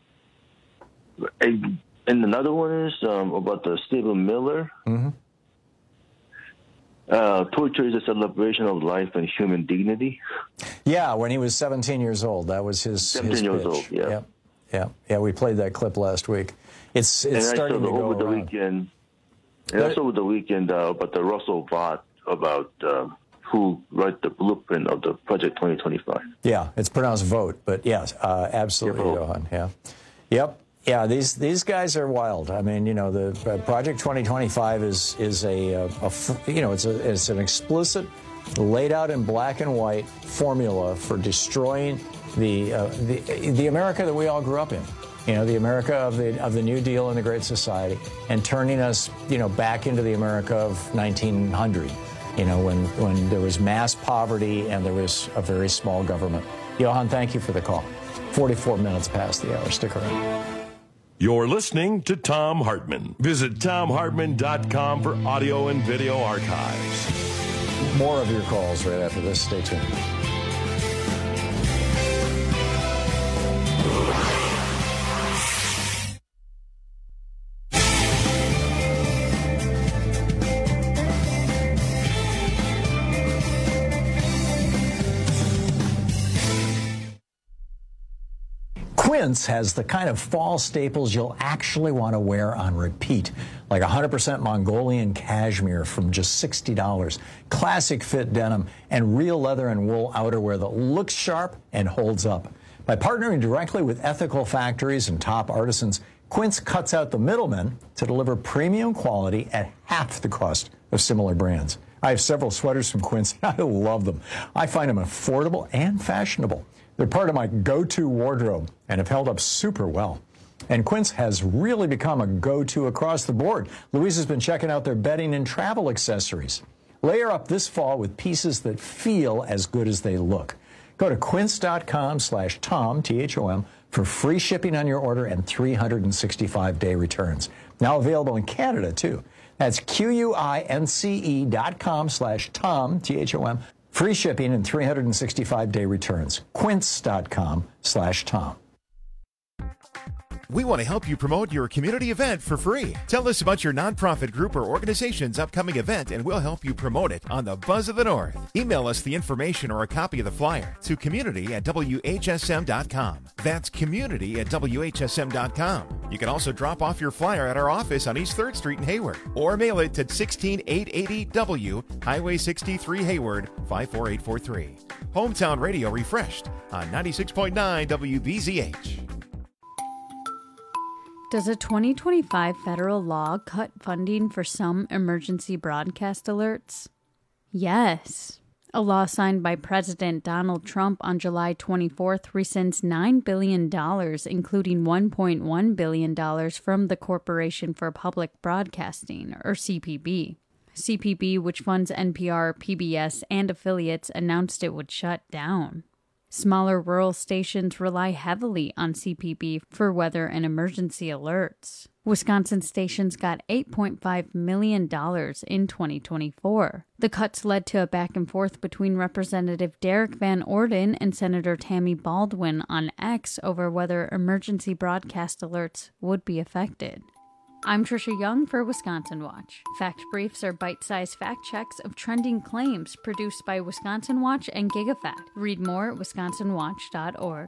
Speaker 14: Yeah. And, and another one is um, about the Stephen Miller.
Speaker 17: Mm-hmm.
Speaker 14: Uh, torture is a celebration of life and human dignity.
Speaker 17: Yeah, when he was seventeen years old, that was his
Speaker 14: seventeen
Speaker 17: his
Speaker 14: years
Speaker 17: pitch.
Speaker 14: old. Yeah.
Speaker 17: yeah, yeah, yeah. We played that clip last week. It's it's
Speaker 14: and
Speaker 17: starting
Speaker 14: I saw
Speaker 17: to
Speaker 14: the,
Speaker 17: go
Speaker 14: over the
Speaker 17: around.
Speaker 14: weekend. And I saw over the weekend uh, about the Russell bot about uh, who wrote the blueprint of the Project twenty twenty-five.
Speaker 17: Yeah, it's pronounced vote, but yes, uh, absolutely,
Speaker 14: Yeah,
Speaker 17: Johan. Yeah, yep. Yeah, these these guys are wild. I mean, you know, the uh, Project twenty twenty-five is is a, a, a you know it's a it's an explicit, laid out in black and white formula for destroying the uh, the the America that we all grew up in. You know, the America of the of the New Deal and the Great Society, and turning us, you know, back into the America of nineteen hundred. You know, when when there was mass poverty and there was a very small government. Johan, thank you for the call. forty-four minutes past the hour. Stick around.
Speaker 16: You're listening to Thom Hartmann. Visit Thom Hartmann dot com for audio and video archives.
Speaker 17: More of your calls right after this. Stay tuned. Quince has the kind of fall staples you'll actually want to wear on repeat, like one hundred percent Mongolian cashmere from just sixty dollars, classic fit denim, and real leather and wool outerwear that looks sharp and holds up. By partnering directly with ethical factories and top artisans, Quince cuts out the middlemen to deliver premium quality at half the cost of similar brands. I have several sweaters from Quince, and I love them. I find them affordable and fashionable. They're part of my go-to wardrobe and have held up super well. And Quince has really become a go-to across the board. Louise has been checking out their bedding and travel accessories. Layer up this fall with pieces that feel as good as they look. Go to quince.com slash Tom, T H O M, for free shipping on your order and three hundred sixty-five day returns. Now available in Canada, too. That's Q-U-I-N-C-E dot com slash Tom, T H O M. Free shipping and three hundred sixty-five day returns. Quince.com slash Tom.
Speaker 15: We want to help you promote your community event for free. Tell us about your nonprofit group or organization's upcoming event and we'll help you promote it on the Buzz of the North. Email us the information or a copy of the flyer to community at W H S M dot com. That's community at W H S M dot com. You can also drop off your flyer at our office on East third Street in Hayward or mail it to sixteen eight eighty W, Highway sixty-three, Hayward, five four eight four three. Hometown Radio refreshed on ninety-six point nine W B Z H.
Speaker 18: Does a twenty twenty-five federal law cut funding for some emergency broadcast alerts? Yes. A law signed by President Donald Trump on July twenty-fourth rescinds nine billion dollars, including one point one billion dollars from the Corporation for Public Broadcasting, or C P B. C P B, which funds N P R, P B S, and affiliates, announced it would shut down. Smaller rural stations rely heavily on C P B for weather and emergency alerts. Wisconsin stations got eight point five million dollars in twenty twenty-four. The cuts led to a back and forth between Representative Derek Van Orden and Senator Tammy Baldwin on X over whether emergency broadcast alerts would be affected. I'm Trisha Young for Wisconsin Watch. Fact Briefs are bite-sized fact checks of trending claims produced by Wisconsin Watch and GigaFact. Read more at wisconsin watch dot org.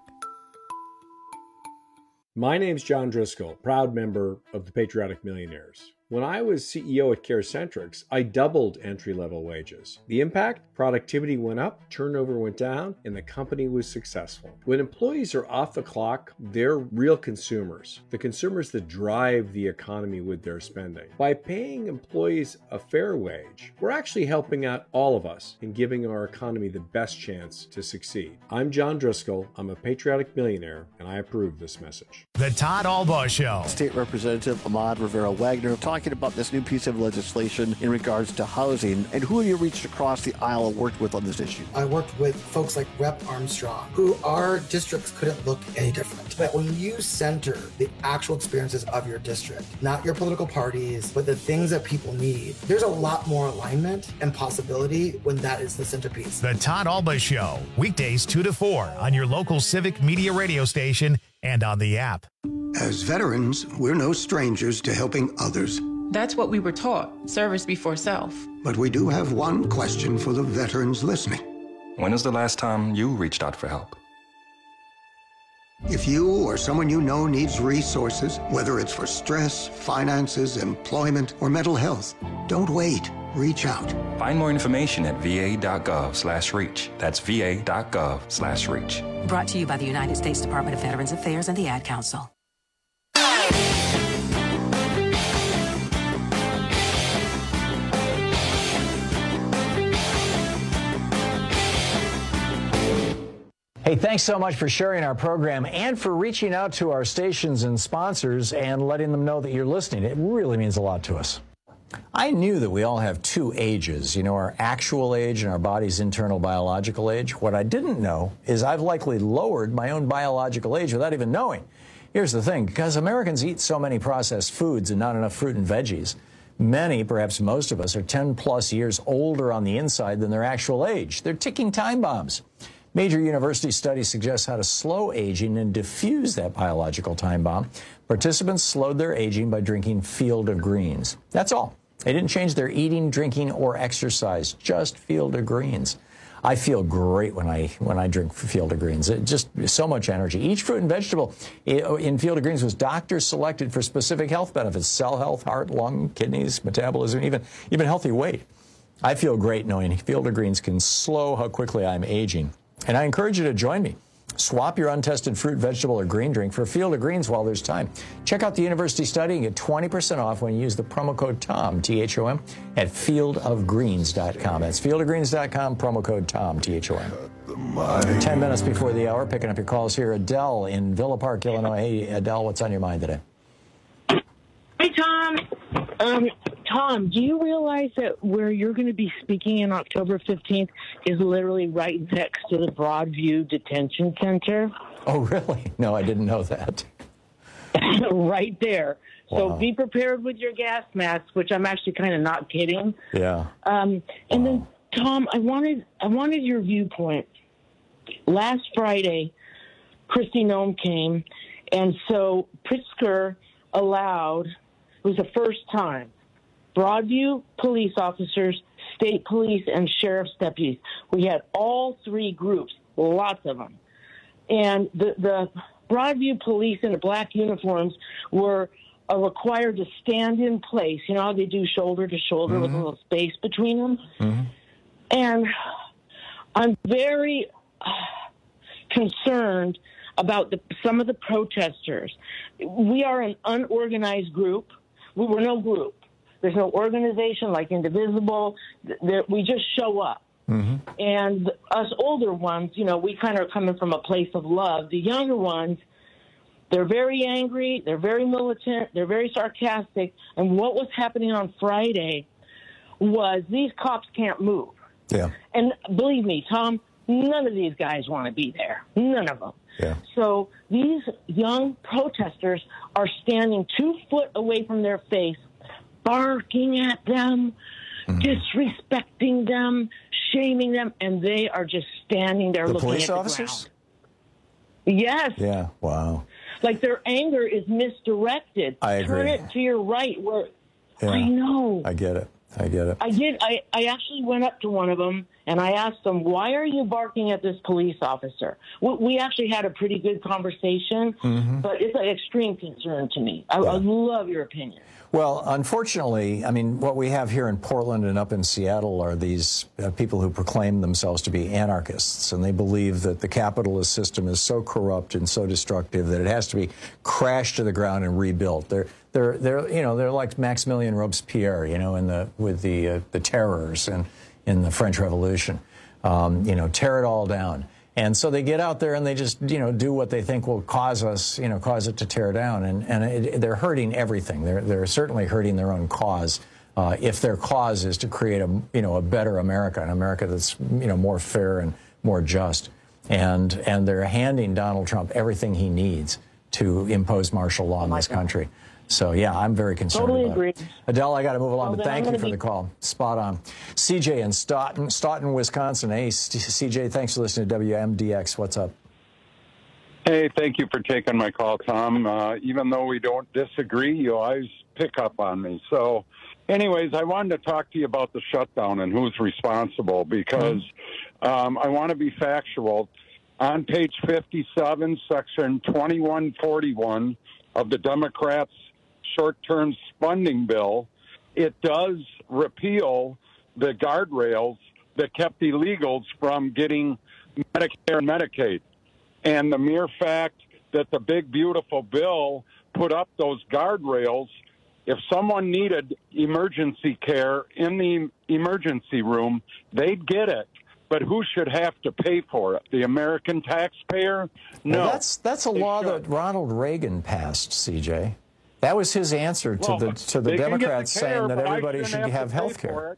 Speaker 19: My name's John Driscoll, proud member of the Patriotic Millionaires. When I was C E O at CareCentrix, I doubled entry-level wages. The impact? Productivity went up, turnover went down, and the company was successful. When employees are off the clock, they're real consumers, the consumers that drive the economy with their spending. By paying employees a fair wage, we're actually helping out all of us in giving our economy the best chance to succeed. I'm John Driscoll, I'm a patriotic millionaire, and I approve this message.
Speaker 1: The Todd Albaugh Show.
Speaker 20: State Representative Ahmad Rivera-Wagner talking about this new piece of legislation in regards to housing, and who you reached across the aisle and worked with on this issue.
Speaker 21: I worked with folks like Representative Armstrong, who our districts couldn't look any different. But when you center the actual experiences of your district, not your political parties, but the things that people need, there's a lot more alignment and possibility when that is the centerpiece.
Speaker 1: The Todd Albaugh Show, weekdays two to four on your local Civic Media radio station and on the app.
Speaker 22: As veterans, we're no strangers to helping others.
Speaker 2: That's what we were taught, service before self.
Speaker 3: But we do have one question for the veterans listening.
Speaker 5: When was the last time you reached out for help?
Speaker 3: If you or someone you know needs resources, whether it's for stress, finances, employment, or mental health, don't wait. Reach out.
Speaker 5: Find more information at va.gov slash reach. That's va.gov slash reach.
Speaker 22: Brought to you by the United States Department of Veterans Affairs and the Ad Council.
Speaker 17: Hey, thanks so much for sharing our program and for reaching out to our stations and sponsors and letting them know that you're listening. It really means a lot to us. I knew that we all have two ages, you know, our actual age and our body's internal biological age. What I didn't know is I've likely lowered my own biological age without even knowing. Here's the thing, because Americans eat so many processed foods and not enough fruit and veggies, many, perhaps most of us, are ten plus years older on the inside than their actual age. They're ticking time bombs. Major university studies suggest how to slow aging and diffuse that biological time bomb. Participants slowed their aging by drinking Field of Greens. That's all. They didn't change their eating, drinking, or exercise, just Field of Greens. I feel great when I when I drink Field of Greens. It just so much energy. Each fruit and vegetable in Field of Greens was doctor selected for specific health benefits: cell health, heart, lung, kidneys, metabolism, even even healthy weight. I feel great knowing Field of Greens can slow how quickly I'm aging. And I encourage you to join me. Swap your untested fruit, vegetable, or green drink for Field of Greens while there's time. Check out the university study and get twenty percent off when you use the promo code TOM, T H O M, at field of greens dot com. That's field of greens dot com, promo code TOM, T H O M. Ten minutes before the hour, picking up your calls here. Adele in Villa Park, Illinois. Hey, Adele, what's on your mind today?
Speaker 23: Hey, Tom. Um, Tom, do you realize that where you're going to be speaking on October fifteenth is literally right next to the Broadview Detention Center?
Speaker 17: Oh, really? No, I didn't know that.
Speaker 23: Right there. So
Speaker 17: Wow.
Speaker 23: be prepared with your gas masks, which I'm actually kind of not kidding.
Speaker 17: Yeah.
Speaker 23: Um, and then, Tom, I wanted I wanted your viewpoint. Last Friday, Kristi Noem came, and so Pritzker allowed, it was the first time, Broadview police officers, state police, and sheriff's deputies. We had all three groups, lots of them. And the, the Broadview police in the black uniforms were uh, required to stand in place. You know how they do shoulder to shoulder mm-hmm. with a little space between them? Mm-hmm. And I'm very uh, concerned about the, some of the protesters. We are an unorganized group. We were no group. There's no organization like Indivisible. There, we just show up. Mm-hmm. And us older ones, you know, we kind of are coming from a place of love. The younger ones, they're very angry. They're very militant. They're very sarcastic. And what was happening on Friday was these cops can't move.
Speaker 17: Yeah.
Speaker 23: And believe me, Tom, none of these guys want to be there. None of them.
Speaker 17: Yeah.
Speaker 23: So these young protesters are standing two foot away from their face, barking at them, mm-hmm. disrespecting them, shaming them, and they are just standing there
Speaker 17: the
Speaker 23: looking
Speaker 17: police
Speaker 23: at
Speaker 17: officers?
Speaker 23: the ground. Yes.
Speaker 17: Yeah, wow.
Speaker 23: Like their anger is misdirected.
Speaker 17: I agree.
Speaker 23: Turn it to your right. Where
Speaker 17: Yeah.
Speaker 23: I know.
Speaker 17: I get it. I get it.
Speaker 23: I did. I, I actually went up to one of them and I asked them, why are you barking at this police officer? We, we actually had a pretty good conversation,
Speaker 17: Mm-hmm.
Speaker 23: but it's an extreme concern to me. I,
Speaker 17: Yeah.
Speaker 23: I love your opinion.
Speaker 17: Well, unfortunately, I mean, what we have here in Portland and up in Seattle are these uh, people who proclaim themselves to be anarchists, and they believe that the capitalist system is so corrupt and so destructive that it has to be crashed to the ground and rebuilt. They're, they're, they're, you know, they're like Maximilien Robespierre, you know, in the with the uh, the terrors and in the French Revolution, um, you know, tear it all down. And so they get out there and they just, you know, do what they think will cause us, you know, cause it to tear down. And, and it, they're hurting everything. They're, they're certainly hurting their own cause. Uh, if their cause is to create a, you know, a better America, an America that's, you know, more fair and more just. And, and they're handing Donald Trump everything he needs to impose martial law in this country. So, yeah, I'm very concerned
Speaker 23: Totally
Speaker 17: about
Speaker 23: agree.
Speaker 17: it. Adele, I got to move along,
Speaker 23: Well,
Speaker 17: but
Speaker 23: then
Speaker 17: thank
Speaker 23: I'm
Speaker 17: you for
Speaker 23: gonna
Speaker 17: the
Speaker 23: be-
Speaker 17: call. Spot on. C J in Stoughton, Stoughton, Wisconsin. Hey, C J, thanks for listening to W M D X. What's up?
Speaker 4: Hey, thank you for taking my call, Tom. Uh, even though we don't disagree, you always pick up on me. So, anyways, I wanted to talk to you about the shutdown and who's responsible because um, I want to be factual. On page fifty-seven, section twenty-one forty-one of the Democrats' short-term funding bill, it does repeal the guardrails that kept illegals from getting Medicare and Medicaid. And the mere fact that the big, beautiful bill put up those guardrails, if someone needed emergency care in the emergency room, they'd get it. But who should have to pay for it? The American taxpayer? No.
Speaker 17: Well, that's that's a law should. that Ronald Reagan passed, C J. That was his answer to well, the to the Democrats the care, saying that everybody should have, have health care.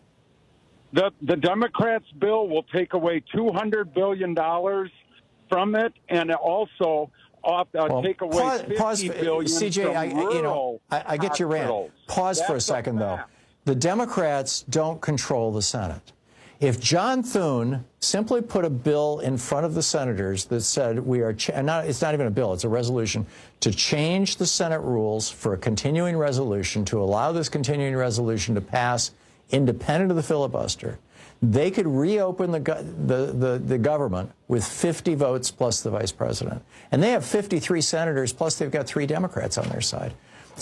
Speaker 4: The, the Democrats' bill will take away two hundred billion dollars from it, and also off, uh, well, take away pause, fifty pause, billion
Speaker 17: C J,
Speaker 4: from
Speaker 17: I, you know, I, I get your rant. Pause That's for a second, a though. The Democrats don't control the Senate. If John Thune simply put a bill in front of the senators that said we are, ch- not, it's not even a bill, it's a resolution, to change the Senate rules for a continuing resolution, to allow this continuing resolution to pass independent of the filibuster, they could reopen the, go- the, the, the government with fifty votes plus the vice president. And they have fifty-three senators, plus they've got three Democrats on their side.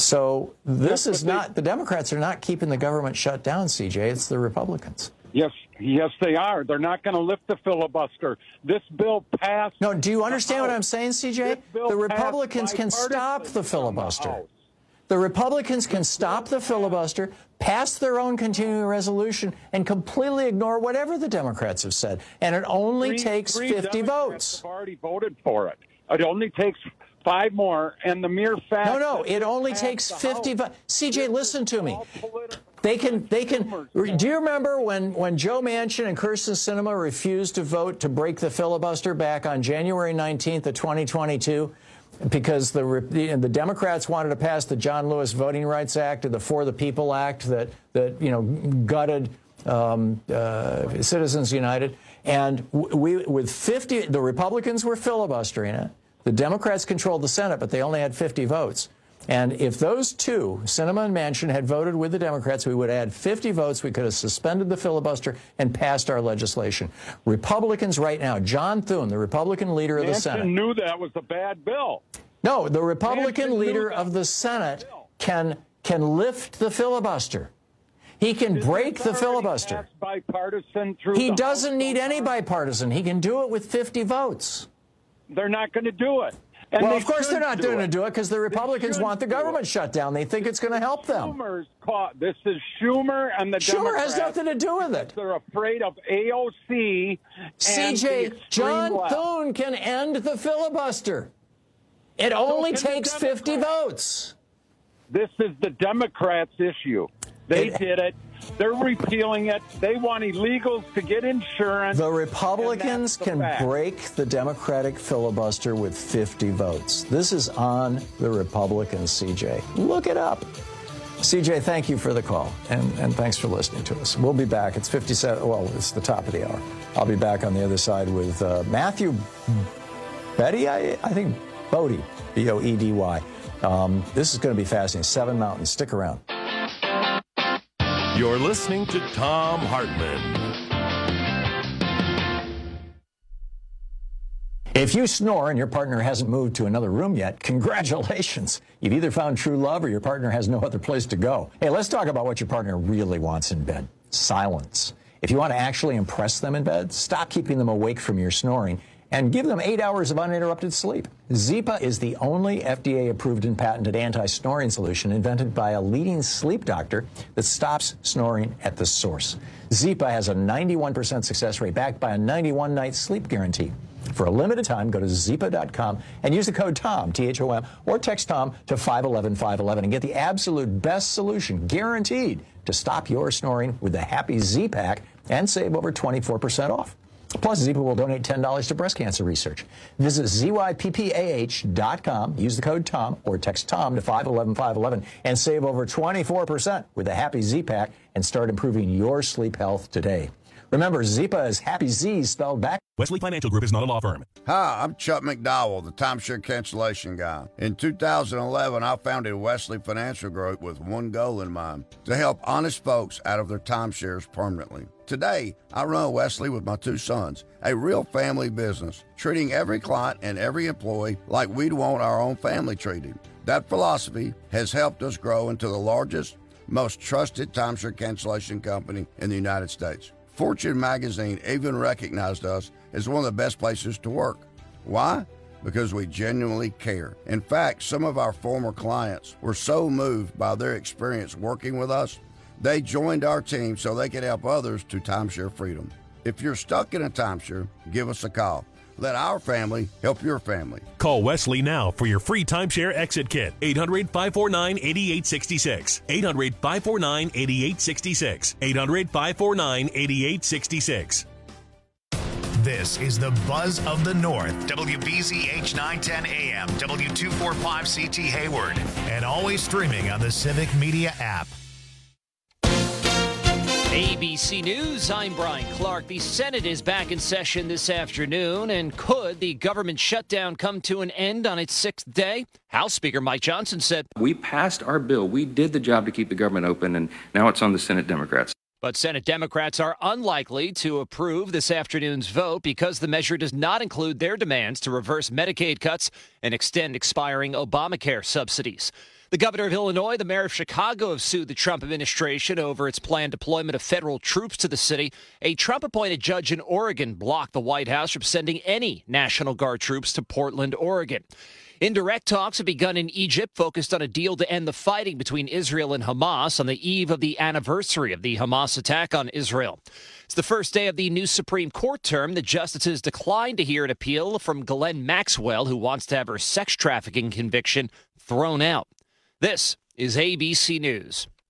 Speaker 17: So this yes, is not, they, the Democrats are not keeping the government shut down, C J. It's the Republicans.
Speaker 4: Yes, yes, they are. They're not going to lift the filibuster. This bill passed.
Speaker 17: No, do you understand what I'm saying, C J? The Republicans can stop the filibuster. The Republicans can stop the filibuster, pass their own continuing resolution, and completely ignore whatever the Democrats have said. And it only three, takes
Speaker 4: three
Speaker 17: fifty
Speaker 4: Democrats
Speaker 17: votes.
Speaker 4: Have already voted for it. It only takes five more, and the mere fact.
Speaker 17: No, no, it only takes fifty votes. C J, listen to me. They can, they can. Do you remember when, when Joe Manchin and Kyrsten Sinema refused to vote to break the filibuster back on January nineteenth of twenty twenty-two? Because the, the the Democrats wanted to pass the John Lewis Voting Rights Act or the For the People Act that, that you know, gutted um, uh, Citizens United. And we, with fifty, the Republicans were filibustering it. The Democrats controlled the Senate, but they only had fifty votes. And if those two, Sinema and Manchin, had voted with the Democrats, we would add fifty votes. We could have suspended the filibuster and passed our legislation. Republicans right now, John Thune, the Republican leader of the Senate.
Speaker 4: Manchin knew that was a bad bill.
Speaker 17: No, the Republican leader of the Senate can can lift the filibuster. He can break the filibuster.
Speaker 4: Bipartisan through
Speaker 17: he doesn't need any bipartisan. He can do it with fifty votes.
Speaker 4: They're not going to do it. And
Speaker 17: well, of course they're not going to do it because the Republicans want the government shut down. They think it's going to help them.
Speaker 4: Schumer's caught. This is Schumer and the
Speaker 17: Schumer
Speaker 4: Democrats.
Speaker 17: has nothing to do with it.
Speaker 4: They're afraid of A O C.
Speaker 17: C J, John Thune can end the filibuster. It only so takes fifty votes.
Speaker 4: This is the Democrats' issue. They
Speaker 17: it,
Speaker 4: did it. They're repealing it. They want illegals to get insurance.
Speaker 17: The Republicans the can
Speaker 4: fact.
Speaker 17: break the Democratic filibuster with fifty votes. This is on the Republicans, C J. Look it up. C J, thank you for the call, and, and thanks for listening to us. We'll be back. It's fifty-seven. Well, it's the top of the hour. I'll be back on the other side with uh, Matthew Betty, I, I think Bodie, B O E D Y. Um, this is going to be fascinating. Seven Mountains. Stick around.
Speaker 16: You're listening to Thom Hartmann.
Speaker 17: If you snore and your partner hasn't moved to another room yet, congratulations. You've either found true love or your partner has no other place to go. Hey, let's talk about what your partner really wants in bed. Silence. If you want to actually impress them in bed, stop keeping them awake from your snoring and give them eight hours of uninterrupted sleep. Zipa is the only F D A-approved and patented anti-snoring solution invented by a leading sleep doctor that stops snoring at the source. Zipa has a ninety-one percent success rate backed by a ninety-one night sleep guarantee. For a limited time, go to zipa dot com and use the code TOM, T H O M, or text TOM to five one one, five one one and get the absolute best solution, guaranteed, to stop your snoring with the Happy Z-Pack and save over twenty-four percent off. Plus, Zipa will donate ten dollars to breast cancer research. Visit Z Y P P A H dot com, use the code TOM, or text TOM to five one one, five one one and save over twenty-four percent with the Happy Z-Pack and start improving your sleep health today. Remember, Zipa is Happy Z spelled back.
Speaker 6: Wesley Financial Group is not a law firm.
Speaker 7: Hi, I'm Chuck McDowell, the timeshare cancellation guy. In two thousand eleven, I founded Wesley Financial Group with one goal in mind, to help honest folks out of their timeshares permanently. Today, I run Wesley with my two sons, a real family business, treating every client and every employee like we'd want our own family treated. That philosophy has helped us grow into the largest, most trusted timeshare cancellation company in the United States. Fortune magazine even recognized us as one of the best places to work. Why? Because we genuinely care. In fact, some of our former clients were so moved by their experience working with us, they joined our team so they could help others to timeshare freedom. If you're stuck in a timeshare, give us a call. Let our family help your family.
Speaker 6: Call Wesley now for your free timeshare exit kit. eight hundred, five four nine, eight eight six six. eight hundred, five four nine, eight eight six six. eight hundred, five four nine, eight eight six six.
Speaker 1: This is the Buzz of the North. W B Z H nine ten A M, W two forty-five C T Hayward, and always streaming on the Civic Media app.
Speaker 8: A B C News, I'm Brian Clark. The Senate is back in session this afternoon, and could the government shutdown come to an end on its sixth day? House Speaker Mike Johnson said,
Speaker 5: "We passed our bill. We did the job to keep the government open, and now it's on the Senate Democrats."
Speaker 8: But Senate Democrats are unlikely to approve this afternoon's vote because the measure does not include their demands to reverse Medicaid cuts and extend expiring Obamacare subsidies. The governor of Illinois, the mayor of Chicago have sued the Trump administration over its planned deployment of federal troops to the city. A Trump-appointed judge in Oregon blocked the White House from sending any National Guard troops to Portland, Oregon. Indirect talks have begun in Egypt, focused on a deal to end the fighting between Israel and Hamas on the eve of the anniversary of the Hamas attack on Israel. It's the first day of the new Supreme Court term. The justices declined to hear an appeal from Ghislaine Maxwell, who wants to have her sex trafficking conviction thrown out. This is A B C News.